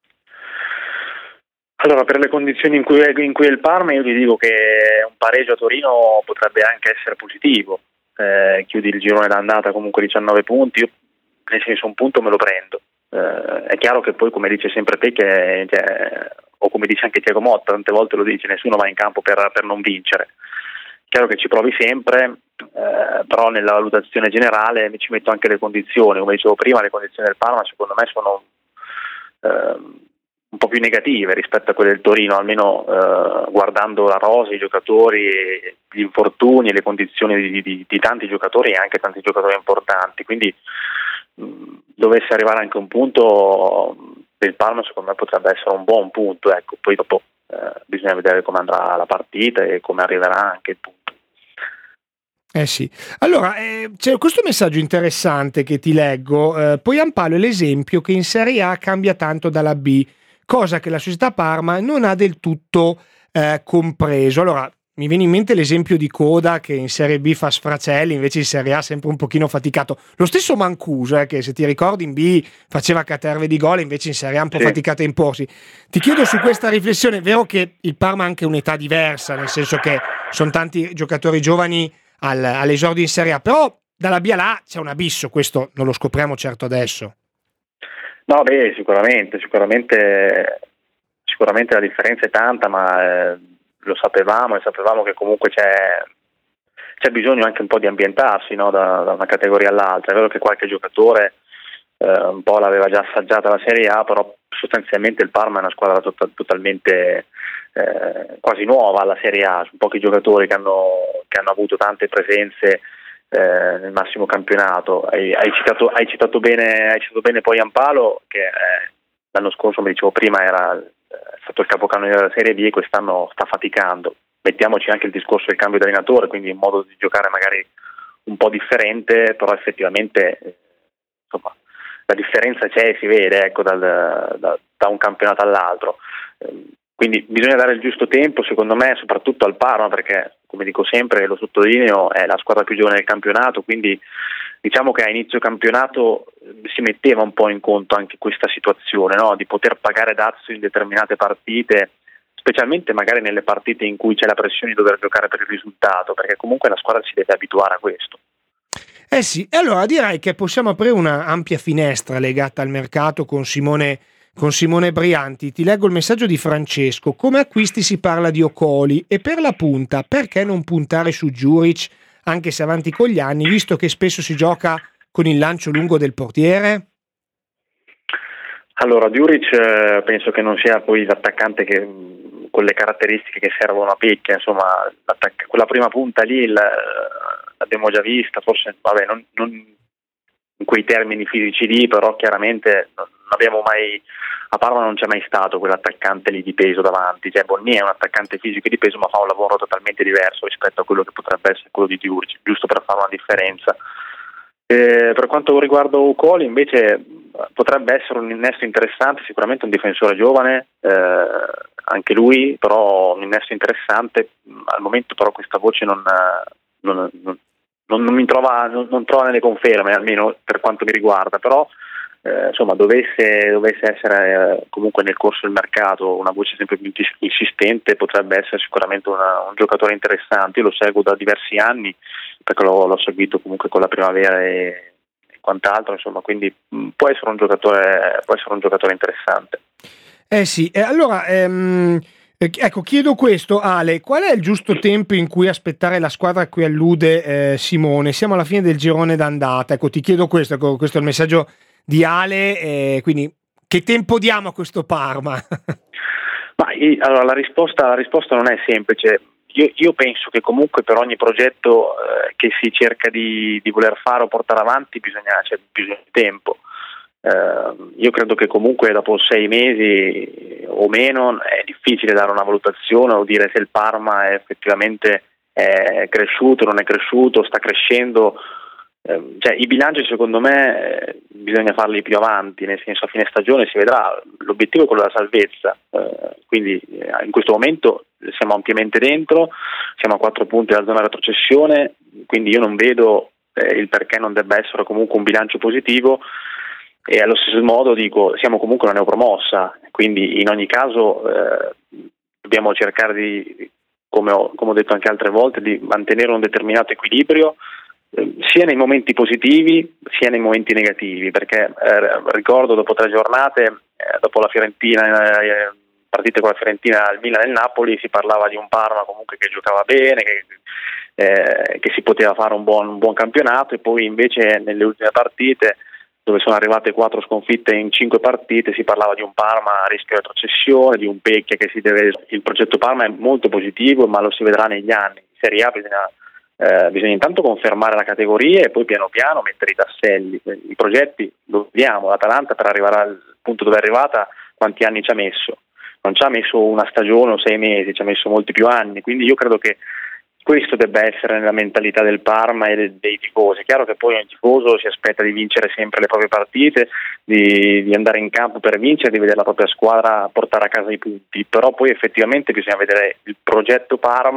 Allora, per le condizioni in cui, è, in cui è il Parma, io ti dico che un pareggio a Torino potrebbe anche essere positivo. Eh, chiudi il girone d'andata comunque diciannove punti, io nel senso un punto me lo prendo. Eh, è chiaro che poi, come dice sempre te, che, cioè, o come dice anche Thiago Motta, tante volte lo dice, nessuno va in campo per, per non vincere. È chiaro che ci provi sempre, eh, però nella valutazione generale mi ci metto anche le condizioni. Come dicevo prima, le condizioni del Parma secondo me sono eh, un po' più negative rispetto a quelle del Torino, almeno eh, guardando la rosa, i giocatori, gli infortuni e le condizioni di, di, di tanti giocatori e anche tanti giocatori importanti, quindi mh, dovesse arrivare anche un punto per il Parma secondo me potrebbe essere un buon punto, ecco. Poi dopo eh, bisogna vedere come andrà la partita e come arriverà anche il punto.
Eh sì, allora eh, c'è questo messaggio interessante che ti leggo, eh, Poyampalo è l'esempio che in Serie A cambia tanto dalla B, cosa che la società Parma non ha del tutto eh, compreso. Allora, mi viene in mente l'esempio di Coda che in Serie B fa sfracelli, invece in Serie A sempre un pochino faticato. Lo stesso Mancuso, eh, che se ti ricordi in B faceva caterve di gol, invece in Serie A un po' sì. faticato a imporsi. Ti chiedo su questa riflessione, è vero che il Parma ha anche un'età diversa, nel senso che sono tanti giocatori giovani al, all'esordio in Serie A, però dalla B là c'è un abisso, questo non lo scopriamo certo adesso.
No, beh, sicuramente, sicuramente, sicuramente la differenza è tanta, ma... Eh... lo sapevamo e sapevamo che comunque c'è, c'è bisogno anche un po' di ambientarsi, no? da, da una categoria all'altra. È vero che qualche giocatore eh, un po' l'aveva già assaggiata la Serie A, però sostanzialmente il Parma è una squadra to- totalmente eh, quasi nuova alla Serie A. Sono pochi giocatori che hanno, che hanno avuto tante presenze eh, nel massimo campionato. Hai, hai, citato, hai, citato bene, hai citato bene poi Ampalo, che eh, l'anno scorso, come dicevo prima, era è stato il capocannoniere della Serie B e quest'anno sta faticando. Mettiamoci anche il discorso del cambio di allenatore, quindi un modo di giocare magari un po' differente, però effettivamente insomma, la differenza c'è, si vede, ecco, dal, da, da un campionato all'altro. Quindi bisogna dare il giusto tempo, secondo me, soprattutto al Parma, perché, come dico sempre, lo sottolineo, è la squadra più giovane del campionato, quindi diciamo che a inizio campionato si metteva un po' in conto anche questa situazione, no? Di poter pagare dazio in determinate partite, specialmente magari nelle partite in cui c'è la pressione di dover giocare per il risultato, perché comunque la squadra si deve abituare a questo.
Eh sì, e allora direi che possiamo aprire una ampia finestra legata al mercato con Simone, con Simone Brianti. Ti leggo il messaggio di Francesco. Come acquisti si parla di Ocoli e per la punta perché non puntare su Djuric, anche se avanti con gli anni, visto che spesso si gioca con il lancio lungo del portiere?
Allora, Djuric eh, penso che non sia poi l'attaccante che con le caratteristiche che servono a Pecchia, insomma, quella prima punta lì il, l'abbiamo già vista, forse vabbè, non, non in quei termini fisici lì, però chiaramente non abbiamo mai, a Parma non c'è mai stato quell'attaccante lì di peso davanti, cioè Bonnier è un attaccante fisico di peso ma fa un lavoro totalmente diverso rispetto a quello che potrebbe essere quello di Djuric, giusto per fare una differenza. Eh, per quanto riguarda Ocoli invece potrebbe essere un innesto interessante, sicuramente un difensore giovane, eh, anche lui, però un innesto interessante. Al momento però questa voce non, non, non, non, non mi trova, non, non trova nelle conferme, almeno per quanto mi riguarda, però eh, insomma dovesse, dovesse essere eh, comunque nel corso del mercato una voce sempre più insistente, potrebbe essere sicuramente una, un giocatore interessante. Io lo seguo da diversi anni perché l'ho, l'ho seguito comunque con la primavera e, e quant'altro, insomma, quindi mh, può essere un giocatore può essere un giocatore interessante.
Eh sì, e allora ehm, ecco, chiedo questo, Ale, qual è il giusto tempo in cui aspettare la squadra a cui allude eh, Simone? Siamo alla fine del girone d'andata, ecco, ti chiedo questo, ecco, questo è il messaggio di Ale, eh, quindi che tempo diamo a questo Parma?
Ma io, allora la risposta, la risposta non è semplice. Io, io penso che comunque per ogni progetto eh, che si cerca di, di voler fare o portare avanti bisogna, c'è bisogno di tempo. Uh, io credo che comunque dopo sei mesi o meno è difficile dare una valutazione o dire se il Parma è effettivamente è cresciuto, non è cresciuto, sta crescendo. Uh, cioè, i bilanci secondo me eh, bisogna farli più avanti, nel senso a fine stagione si vedrà. L'obiettivo è quello della salvezza, uh, quindi eh, in questo momento siamo ampiamente dentro, siamo a quattro punti dalla zona retrocessione, quindi io non vedo eh, il perché non debba essere comunque un bilancio positivo. E allo stesso modo dico, siamo comunque una neopromossa, quindi in ogni caso eh, dobbiamo cercare di, come ho, come ho detto anche altre volte, di mantenere un determinato equilibrio eh, sia nei momenti positivi sia nei momenti negativi, perché eh, ricordo dopo tre giornate, eh, dopo la Fiorentina, eh, partite con la Fiorentina, il Milan e il Napoli, si parlava di un Parma comunque che giocava bene, che, eh, che si poteva fare un buon, un buon campionato, e poi invece nelle ultime partite, dove sono arrivate quattro sconfitte in cinque partite, si parlava di un Parma a rischio di retrocessione, di un Pecchia che si deve... Il progetto Parma è molto positivo, ma lo si vedrà negli anni. In Serie A bisogna, eh, bisogna intanto confermare la categoria e poi piano piano mettere i tasselli. I progetti lo vediamo, l'Atalanta per arrivare al punto dove è arrivata quanti anni ci ha messo? Non ci ha messo una stagione o sei mesi, ci ha messo molti più anni, quindi io credo che questo debba essere nella mentalità del Parma e dei, dei tifosi. È chiaro che poi ogni tifoso si aspetta di vincere sempre le proprie partite, di, di andare in campo per vincere, di vedere la propria squadra portare a casa i punti, però poi effettivamente bisogna vedere il progetto Parma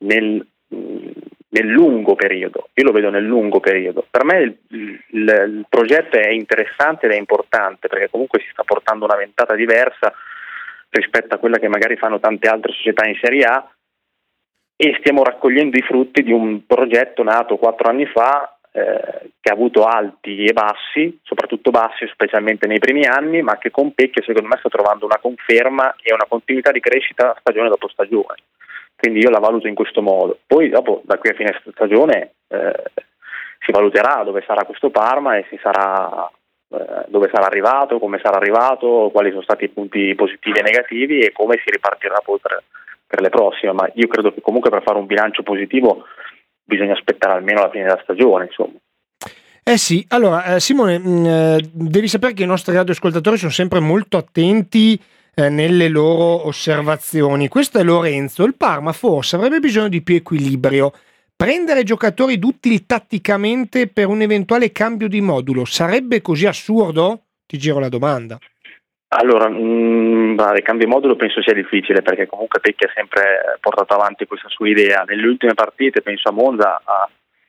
nel, nel lungo periodo, io lo vedo nel lungo periodo. Per me il, il, il progetto è interessante ed è importante, perché comunque si sta portando una ventata diversa rispetto a quella che magari fanno tante altre società in Serie A, e stiamo raccogliendo i frutti di un progetto nato quattro anni fa, eh, che ha avuto alti e bassi, soprattutto bassi specialmente nei primi anni, ma che con Pecchia secondo me sta trovando una conferma e una continuità di crescita stagione dopo stagione. Quindi io la valuto in questo modo. Poi dopo, da qui a fine stagione, eh, si valuterà dove sarà questo Parma e si sarà eh, dove sarà arrivato, come sarà arrivato, quali sono stati i punti positivi e negativi e come si ripartirà poi per, per le prossime. Ma io credo che comunque per fare un bilancio positivo bisogna aspettare almeno la fine della stagione, insomma.
Eh sì, allora eh, Simone, mh, devi sapere che i nostri radioascoltatori sono sempre molto attenti eh, nelle loro osservazioni. Questo è Lorenzo. Il Parma forse avrebbe bisogno di più equilibrio. Prendere giocatori duttili tatticamente per un eventuale cambio di modulo sarebbe così assurdo? Ti giro la domanda.
Allora, mh, il cambio di modulo penso sia difficile, perché comunque Pecchia ha sempre portato avanti questa sua idea. Nelle ultime partite, penso a Monza, ha,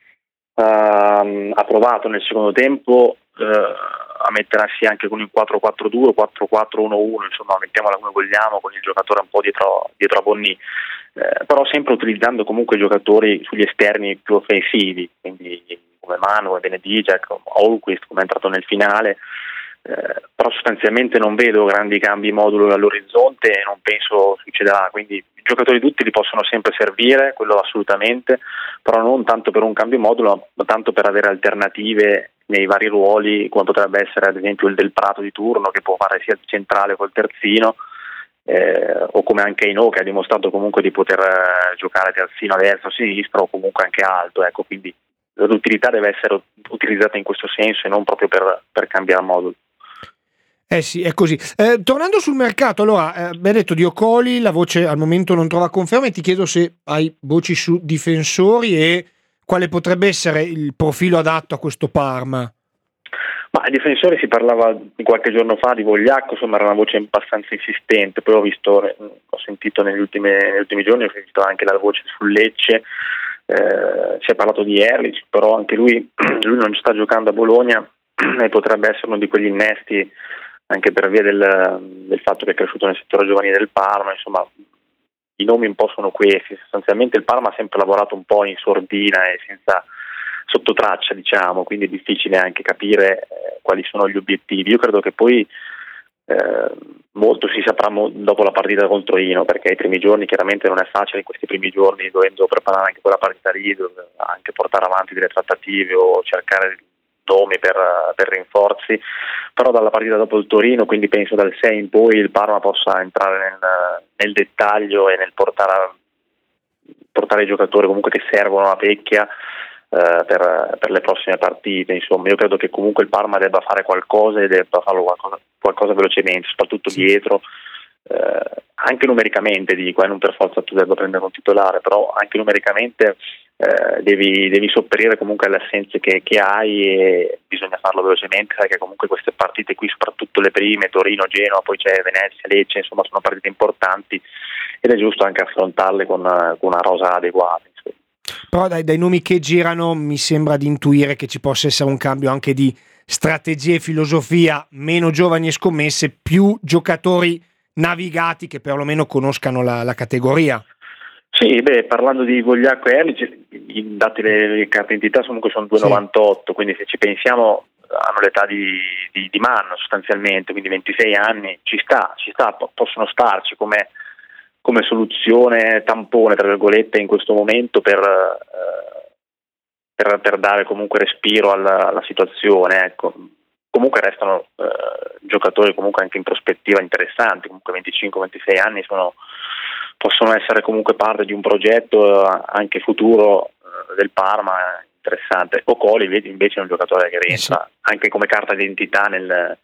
ha, ha provato nel secondo tempo eh, a mettersi anche con il quattro quattro due, quattro quattro uno uno, insomma mettiamola come vogliamo, con il giocatore un po' dietro, dietro a Bonni, eh, però sempre utilizzando comunque giocatori sugli esterni più offensivi, quindi come Manu, come Benedigia, come Holquist, come è entrato nel finale. Eh, però sostanzialmente non vedo grandi cambi modulo all'orizzonte e non penso succederà, quindi i giocatori tutti li possono sempre servire, quello assolutamente, però non tanto per un cambio modulo, ma tanto per avere alternative nei vari ruoli, come potrebbe essere ad esempio il Del Prato di turno, che può fare sia centrale col terzino, eh, o come anche Ino, che ha dimostrato comunque di poter eh, giocare terzino a destra o a sinistra, o comunque anche alto, ecco, quindi l'utilità deve essere utilizzata in questo senso e non proprio per, per cambiare modulo.
Eh sì, è così. Eh, tornando sul mercato, allora, eh, abbiamo detto di Ocoli, la voce al momento non trova conferma, e ti chiedo se hai voci su difensori e quale potrebbe essere il profilo adatto a questo Parma.
Ma ai difensori si parlava qualche giorno fa di Vogliacco, insomma era una voce abbastanza insistente, poi ho visto, ho sentito negli ultimi, negli ultimi giorni, ho sentito anche la voce sul Lecce, eh, si è parlato di Erlich, però anche lui, lui non sta giocando a Bologna e potrebbe essere uno di quegli innesti, anche per via del, del fatto che è cresciuto nel settore giovanile del Parma. Insomma, i nomi un po' sono questi. Sostanzialmente il Parma ha sempre lavorato un po' in sordina e senza sottotraccia, diciamo, quindi è difficile anche capire eh, quali sono gli obiettivi. Io credo che poi eh, molto si saprà mo- dopo la partita contro Torino, perché i primi giorni chiaramente non è facile, in questi primi giorni dovendo preparare anche quella partita lì, anche portare avanti delle trattative o cercare nomi per, per rinforzi, però dalla partita dopo il Torino, quindi penso dal sei in poi, il Parma possa entrare nel, nel dettaglio e nel portare, portare i giocatori comunque che servono a Pecchia eh, per, per le prossime partite. Insomma, io credo che comunque il Parma debba fare qualcosa e debba farlo qualcosa, qualcosa velocemente, soprattutto sì. dietro, eh, anche numericamente dico, eh, non per forza tu debba prendere un titolare, però anche numericamente Eh, devi, devi sopperire comunque alle assenze che, che hai, e bisogna farlo velocemente, perché comunque queste partite qui, soprattutto le prime, Torino, Genoa, poi c'è Venezia, Lecce, insomma sono partite importanti ed è giusto anche affrontarle con, con una rosa adeguata, insomma.
Però dai, dai nomi che girano mi sembra di intuire che ci possa essere un cambio anche di strategia e filosofia, meno giovani e scommesse, più giocatori navigati che perlomeno conoscano la, la categoria.
Sì, beh, parlando di Vogliacco e Erlich, date le carte d'identità comunque sono due virgola novantotto, sì. Quindi se ci pensiamo hanno l'età di, di, di Manno sostanzialmente, quindi ventisei anni, ci sta, ci sta, possono starci come, come soluzione tampone, tra virgolette, in questo momento per, eh, per, per dare comunque respiro alla, alla situazione, ecco. Comunque restano eh, giocatori comunque anche in prospettiva interessanti, comunque venticinque ventisei anni sono, possono essere comunque parte di un progetto anche futuro eh, del Parma interessante. Ocoli invece è un giocatore che rientra sì. anche come carta d'identità nel,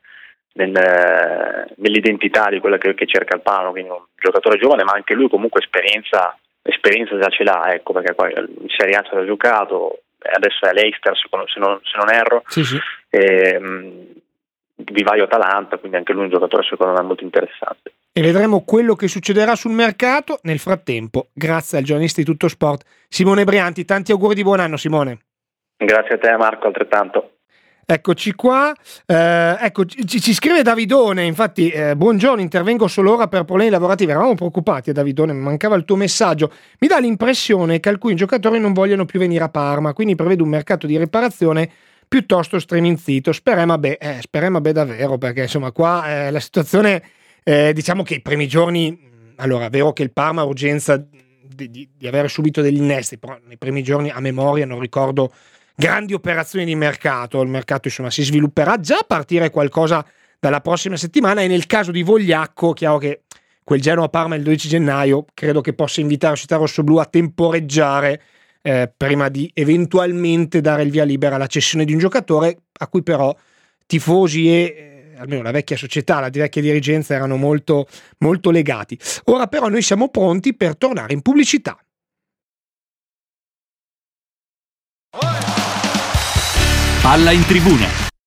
nel, nell'identità di quella che, che cerca il Parma, quindi un giocatore giovane, ma anche lui comunque esperienza, esperienza già ce l'ha, ecco, perché poi in Serie A ce l'ha giocato, adesso è l'Eister se non, se non erro,
sì, sì.
E, mh, Vivaio Atalanta, quindi anche lui un giocatore secondo me molto interessante.
e vedremo quello che succederà sul mercato. Nel frattempo, grazie al giornalista di Tutto Sport Simone Brianti. Tanti auguri di buon anno, Simone.
Grazie a te, Marco, altrettanto.
Eccoci qua, eh, ecco, ci, ci scrive Davidone, infatti eh, buongiorno, intervengo solo ora per problemi lavorativi. Eravamo preoccupati, Davidone, mi mancava il tuo messaggio. Mi dà l'impressione che alcuni giocatori non vogliono più venire a Parma, quindi prevedo un mercato di riparazione piuttosto striminzito. Speriamo beh, eh, speriamo beh davvero, perché insomma qua eh, la situazione, eh, diciamo che i primi giorni, allora è vero che il Parma ha urgenza di, di, di avere subito degli innesti, però nei primi giorni a memoria non ricordo grandi operazioni di mercato. Il mercato insomma si svilupperà già a partire qualcosa dalla prossima settimana, e nel caso di Vogliacco, chiaro che quel Genoa-Parma il dodici gennaio credo che possa invitare la società rossoblù a temporeggiare eh, prima di eventualmente dare il via libera alla cessione di un giocatore a cui però tifosi e eh, almeno la vecchia società, la vecchia dirigenza erano molto, molto legati. Ora però noi siamo pronti per tornare in pubblicità.
Palla in tribuna.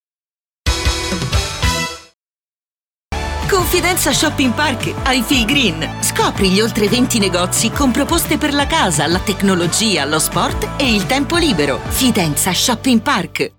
Confidenza Shopping Park ai Fil Green. Scopri gli oltre venti negozi con proposte per la casa, la tecnologia, lo sport e il tempo libero. Fidenza Shopping Park.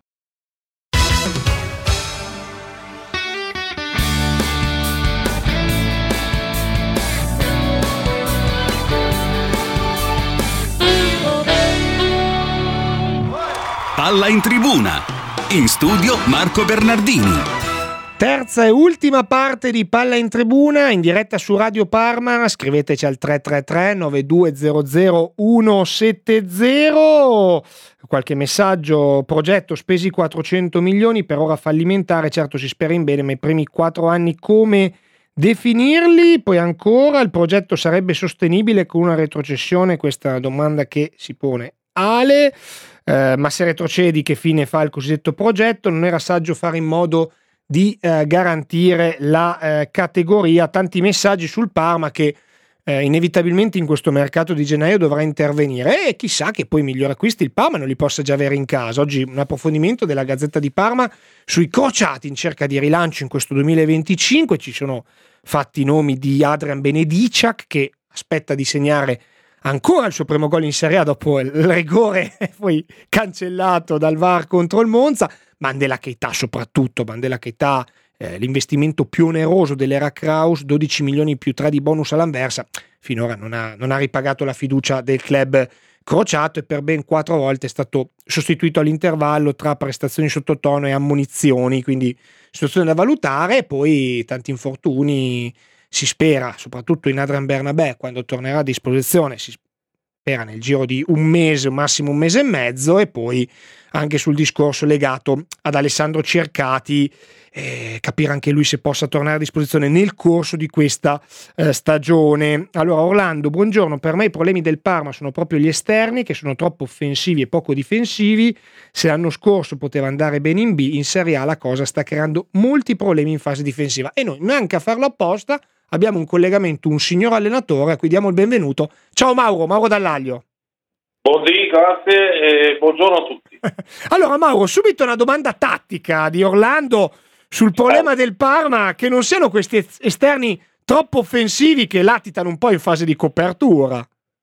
Palla in tribuna. In studio Marco Bernardini.
Terza e ultima parte di Palla in Tribuna in diretta su Radio Parma. Scriveteci al tre tre tre nove due zero zero uno sette zero. Qualche messaggio: progetto spesi quattrocento milioni, per ora fallimentare, certo si spera in bene, ma i primi quattro anni come definirli? Poi ancora, il progetto sarebbe sostenibile con una retrocessione? Questa è una domanda che si pone Ale. Eh, ma se retrocedi, che fine fa il cosiddetto progetto? Non era saggio fare in modo di eh, garantire la eh, categoria? Tanti messaggi sul Parma che eh, inevitabilmente in questo mercato di gennaio dovrà intervenire, e chissà che poi migliori acquisti il Parma non li possa già avere in casa. Oggi un approfondimento della Gazzetta di Parma sui crociati in cerca di rilancio in questo duemilaventicinque. Ci sono fatti i nomi di Adrian Benediciak, che aspetta di segnare ancora il suo primo gol in Serie A dopo il rigore poi cancellato dal V A R contro il Monza. Mandela Keita soprattutto, Mandela Keita, eh, l'investimento più oneroso dell'era Kraus, dodici milioni più tre di bonus all'Anversa, finora non ha, non ha ripagato la fiducia del club crociato, e per ben quattro volte è stato sostituito all'intervallo tra prestazioni sottotono e ammonizioni, quindi situazione da valutare. E poi tanti infortuni. Si spera, soprattutto in Adrian Bernabé, quando tornerà a disposizione, si spera nel giro di un mese, massimo un mese e mezzo. E poi anche sul discorso legato ad Alessandro Cercati, eh, capire anche lui se possa tornare a disposizione nel corso di questa eh, stagione. Allora, Orlando, buongiorno, per me i problemi del Parma sono proprio gli esterni, che sono troppo offensivi e poco difensivi. Se l'anno scorso poteva andare bene in B, in Serie A la cosa sta creando molti problemi in fase difensiva, e noi neanche a farlo apposta abbiamo un collegamento, un signor allenatore a cui diamo il benvenuto. Ciao Mauro, Mauro Dall'Aglio.
Buondì, grazie e buongiorno a tutti.
Allora Mauro, subito una domanda tattica di Orlando sul problema del Parma, che non siano questi esterni troppo offensivi che latitano un po' in fase di copertura.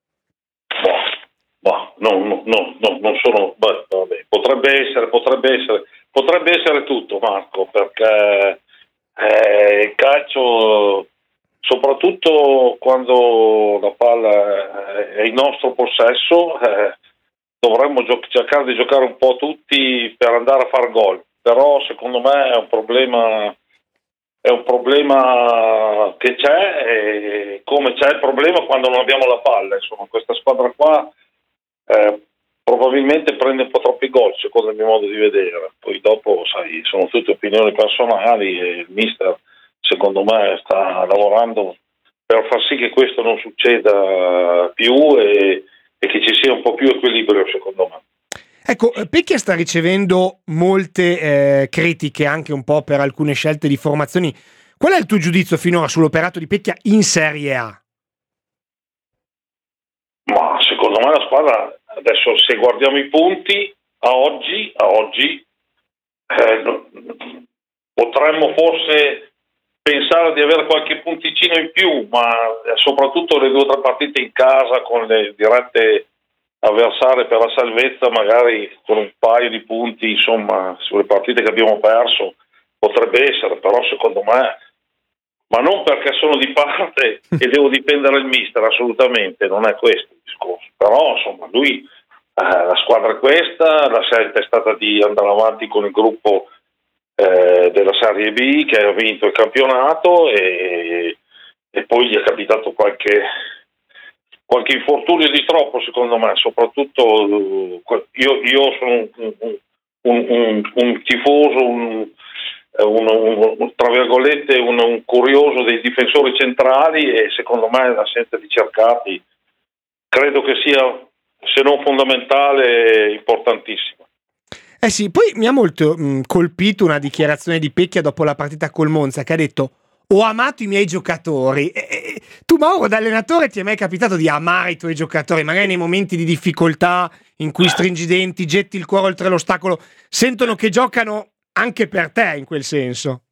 Boh, boh, no, no, no, no, non sono, beh, vabbè, potrebbe essere, potrebbe essere, potrebbe essere tutto, Marco, perché eh, il calcio, soprattutto quando la palla è in nostro possesso, eh, dovremmo gio- cercare di giocare un po' tutti per andare a far gol. Però secondo me è un problema, è un problema che c'è, e come c'è il problema quando non abbiamo la palla. Insomma, questa squadra qua eh, probabilmente prende un po' troppi gol, secondo il mio modo di vedere. Poi dopo, sai, sono tutte opinioni personali, e il mister secondo me sta lavorando per far sì che questo non succeda più, e, e che ci sia un po' più equilibrio, secondo me.
Ecco, Pecchia sta ricevendo molte eh, critiche anche un po' per alcune scelte di formazioni. Qual è il tuo giudizio finora sull'operato di Pecchia in Serie A?
Ma secondo me la squadra, adesso se guardiamo i punti, a oggi, a oggi eh, potremmo forse pensare di avere qualche punticino in più, ma soprattutto le due o tre partite in casa con le dirette avversarie per la salvezza, magari con un paio di punti, insomma, sulle partite che abbiamo perso, potrebbe essere, però secondo me, ma non perché sono di parte e devo difendere il mister, assolutamente, non è questo il discorso, però insomma lui, eh, la squadra è questa, la scelta è stata di andare avanti con il gruppo eh, della Serie B che ha vinto il campionato e, e poi gli è capitato qualche qualche infortunio di troppo, secondo me, soprattutto io, io sono un, un, un, un tifoso, un, un, un, tra virgolette un, un curioso dei difensori centrali, e secondo me l'assenza di Cercati credo che sia, se non fondamentale, importantissima.
Eh sì, poi mi ha molto mh, colpito una dichiarazione di Pecchia dopo la partita col Monza, che ha detto: ho amato i miei giocatori. E, e, tu, Mauro, da allenatore, ti è mai capitato di amare i tuoi giocatori? Magari nei momenti di difficoltà in cui stringi i denti, getti il cuore oltre l'ostacolo, sentono che giocano anche per te in quel senso?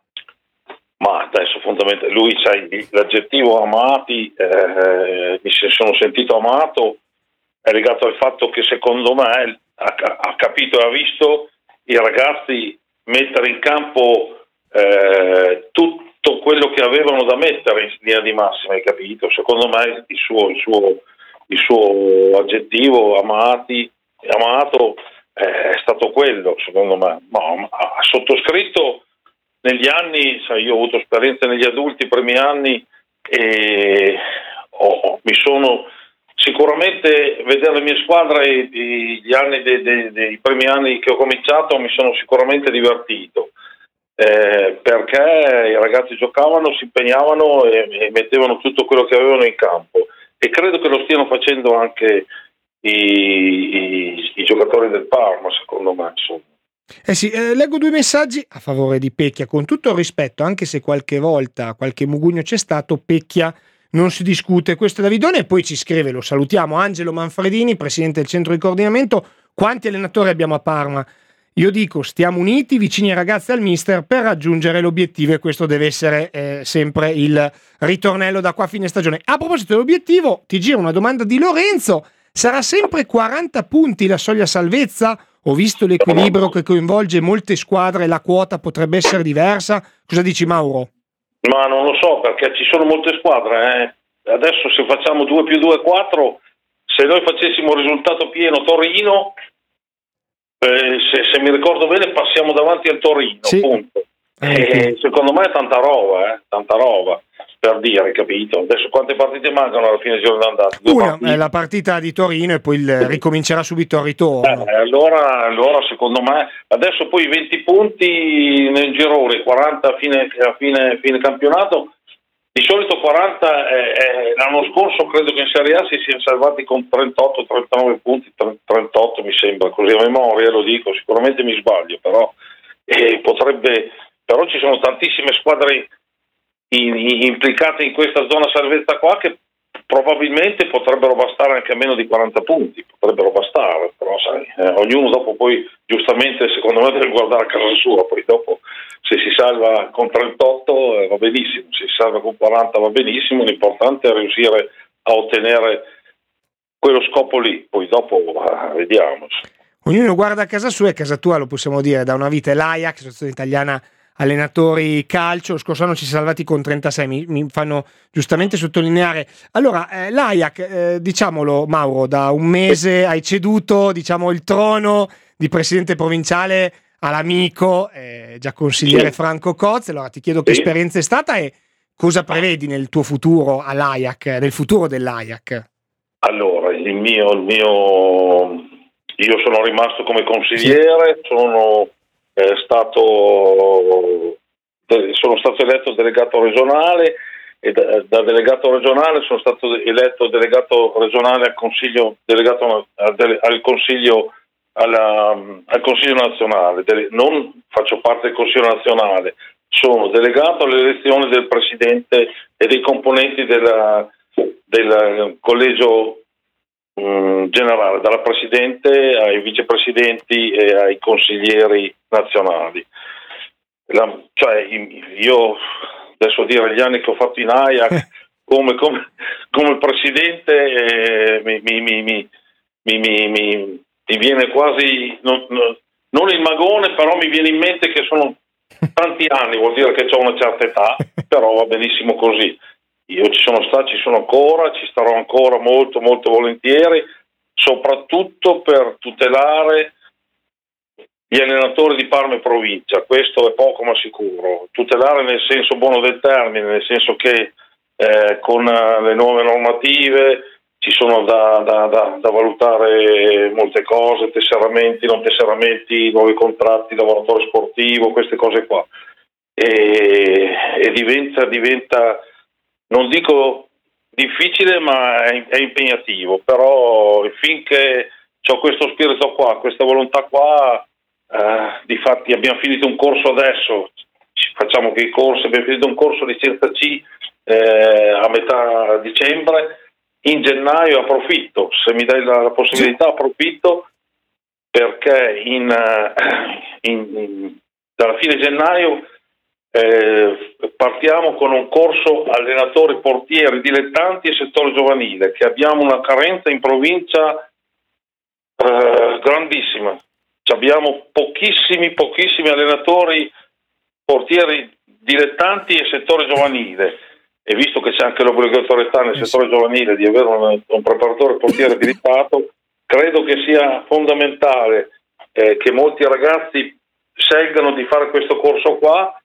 Ma adesso fondamentalmente lui, sai, l'aggettivo amati, eh, mi sono sentito amato, è legato al fatto che secondo me ha, ha capito e ha visto i ragazzi mettere in campo eh, tutto quello che avevano da mettere in linea di massima, hai capito? Secondo me il suo, il suo, il suo aggettivo amati, amato eh, è stato quello, secondo me. Ma ha sottoscritto negli anni, sai, io ho avuto esperienze negli adulti, i primi anni, e oh, mi sono sicuramente, vedere le mie squadre gli anni dei, dei, dei primi anni che ho cominciato, mi sono sicuramente divertito. Eh, perché i ragazzi giocavano, si impegnavano e, e mettevano tutto quello che avevano in campo, e credo che lo stiano facendo anche i, i, i giocatori del Parma, secondo me, insomma.
Eh sì, eh, leggo due messaggi a favore di Pecchia, con tutto il rispetto, anche se qualche volta qualche mugugno c'è stato, Pecchia non si discute. Questo è Davidone, e poi ci scrive, lo salutiamo, Angelo Manfredini, presidente del centro di coordinamento: quanti allenatori abbiamo a Parma? Io dico, stiamo uniti, vicini ai ragazzi e al mister per raggiungere l'obiettivo, e questo deve essere eh, sempre il ritornello da qua a fine stagione. A proposito dell'obiettivo, ti giro una domanda di Lorenzo: sarà sempre quaranta punti la soglia salvezza? Ho visto l'equilibrio che coinvolge molte squadre, la quota potrebbe essere diversa. Cosa dici, Mauro?
Ma non lo so, perché ci sono molte squadre. Eh. Adesso se facciamo due più due, quattro, se noi facessimo il risultato pieno Torino, Eh, se, se mi ricordo bene passiamo davanti al Torino, sì. Punto. Eh, secondo me è tanta roba, eh, tanta roba, per dire, capito? Adesso quante partite mancano alla fine del giorno d'andata?
Una è la partita di Torino e poi il, ricomincerà subito il ritorno.
Eh, allora, allora secondo me adesso poi venti punti nel girone, quaranta a fine, a fine, fine campionato. Di solito quaranta, eh, eh, l'anno scorso credo che in Serie A si siano salvati con trentotto trentanove punti, trentotto mi sembra, così a memoria lo dico, sicuramente mi sbaglio, però eh, potrebbe, però ci sono tantissime squadre in, in, implicate in questa zona salvezza qua che probabilmente potrebbero bastare anche a meno di quaranta punti, potrebbero bastare, però sai, eh, ognuno dopo poi giustamente secondo me deve guardare a casa sua, poi dopo se si salva con trentotto eh, va benissimo, se si salva con quaranta va benissimo, l'importante è riuscire a ottenere quello scopo lì, poi dopo eh, vediamo.
Ognuno guarda a casa sua, e casa tua, lo possiamo dire, da una vita è l'Ajax, associazione italiana allenatori calcio. Lo scorso anno ci siamo salvati con trentasei, mi, mi fanno giustamente sottolineare. Allora, eh, l'Ajax, eh, diciamolo, Mauro, da un mese hai ceduto, diciamo, il trono di presidente provinciale all'amico, eh, già consigliere, sì, Franco Cozzi. Allora ti chiedo che sì. esperienza è stata e cosa prevedi nel tuo futuro all'Ajax, nel futuro dell'Ajax?
Allora, il mio, il mio io sono rimasto come consigliere, sì. sono eh, stato sono stato eletto delegato regionale, e da, da delegato regionale sono stato eletto delegato regionale al consiglio delegato al, al consiglio alla, al consiglio nazionale. Non faccio parte del consiglio nazionale, sono delegato all'elezione del presidente e dei componenti della, del collegio mh, generale, dalla presidente ai vicepresidenti e ai consiglieri nazionali. La, cioè io adesso dire gli anni che ho fatto in Ajax come, come, come presidente eh, mi, mi, mi, mi, mi, mi, mi, mi viene quasi non, non il magone, però mi viene in mente che sono tanti anni, vuol dire che ho una certa età, però va benissimo così. Io ci sono stato, ci sono ancora, ci starò ancora molto molto volentieri, soprattutto per tutelare gli allenatori di Parma e provincia. Questo è poco ma sicuro, tutelare nel senso buono del termine, nel senso che eh, con le nuove normative ci sono da, da, da, da valutare molte cose, tesseramenti, non tesseramenti, nuovi contratti, lavoratore sportivo, queste cose qua, e, e diventa, diventa, non dico difficile, ma è, è impegnativo, però finché ho questo spirito qua, questa volontà qua, eh, difatti abbiamo finito un corso adesso, facciamo che i corsi, abbiamo finito un corso di licenza C eh, a metà dicembre. In gennaio approfitto, se mi dai la, la possibilità approfitto, perché in, in, in, dalla fine gennaio eh, partiamo con un corso allenatori, portieri, dilettanti e settore giovanile, che abbiamo una carenza in provincia eh, grandissima. Abbiamo pochissimi, pochissimi allenatori, portieri, dilettanti e settore giovanile. E visto che c'è anche l'obbligatorietà nel settore giovanile di avere un, un preparatore portiere abilitato, credo che sia fondamentale eh, che molti ragazzi scelgano di fare questo corso qua,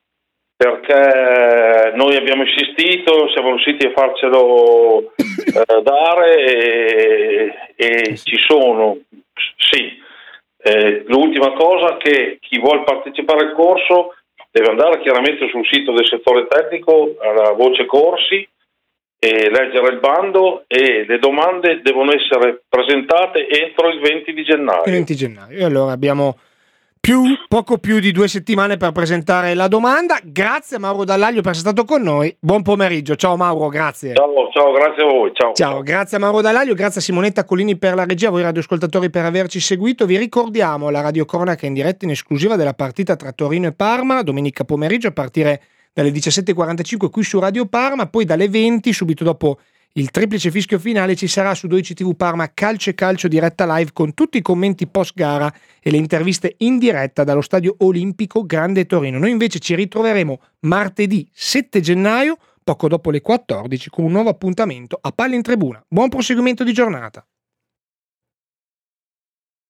perché noi abbiamo insistito, siamo riusciti a farcelo eh, dare e, e ci sono, sì. Eh, l'ultima cosa, che chi vuole partecipare al corso deve andare chiaramente sul sito del settore tecnico, alla voce corsi, e leggere il bando, e le domande devono essere presentate entro il venti di gennaio.
venti gennaio. E allora abbiamo più, poco più di due settimane per presentare la domanda. Grazie a Mauro Dallaglio per essere stato con noi. Buon pomeriggio. Ciao Mauro, grazie.
Ciao, ciao, grazie a voi. Ciao.
Ciao, grazie a Mauro Dallaglio, grazie a Simonetta Collini per la regia, a voi radioascoltatori per averci seguito. Vi ricordiamo la radiocronaca in diretta in esclusiva della partita tra Torino e Parma, domenica pomeriggio a partire dalle diciassette e quarantacinque qui su Radio Parma, poi dalle venti, subito dopo il triplice fischio finale, ci sarà su due C T V Parma Calcio e Calcio diretta live con tutti i commenti post gara e le interviste in diretta dallo Stadio Olimpico Grande Torino. Noi invece ci ritroveremo martedì sette gennaio, poco dopo le quattordici, con un nuovo appuntamento a Palla in Tribuna. Buon proseguimento di giornata.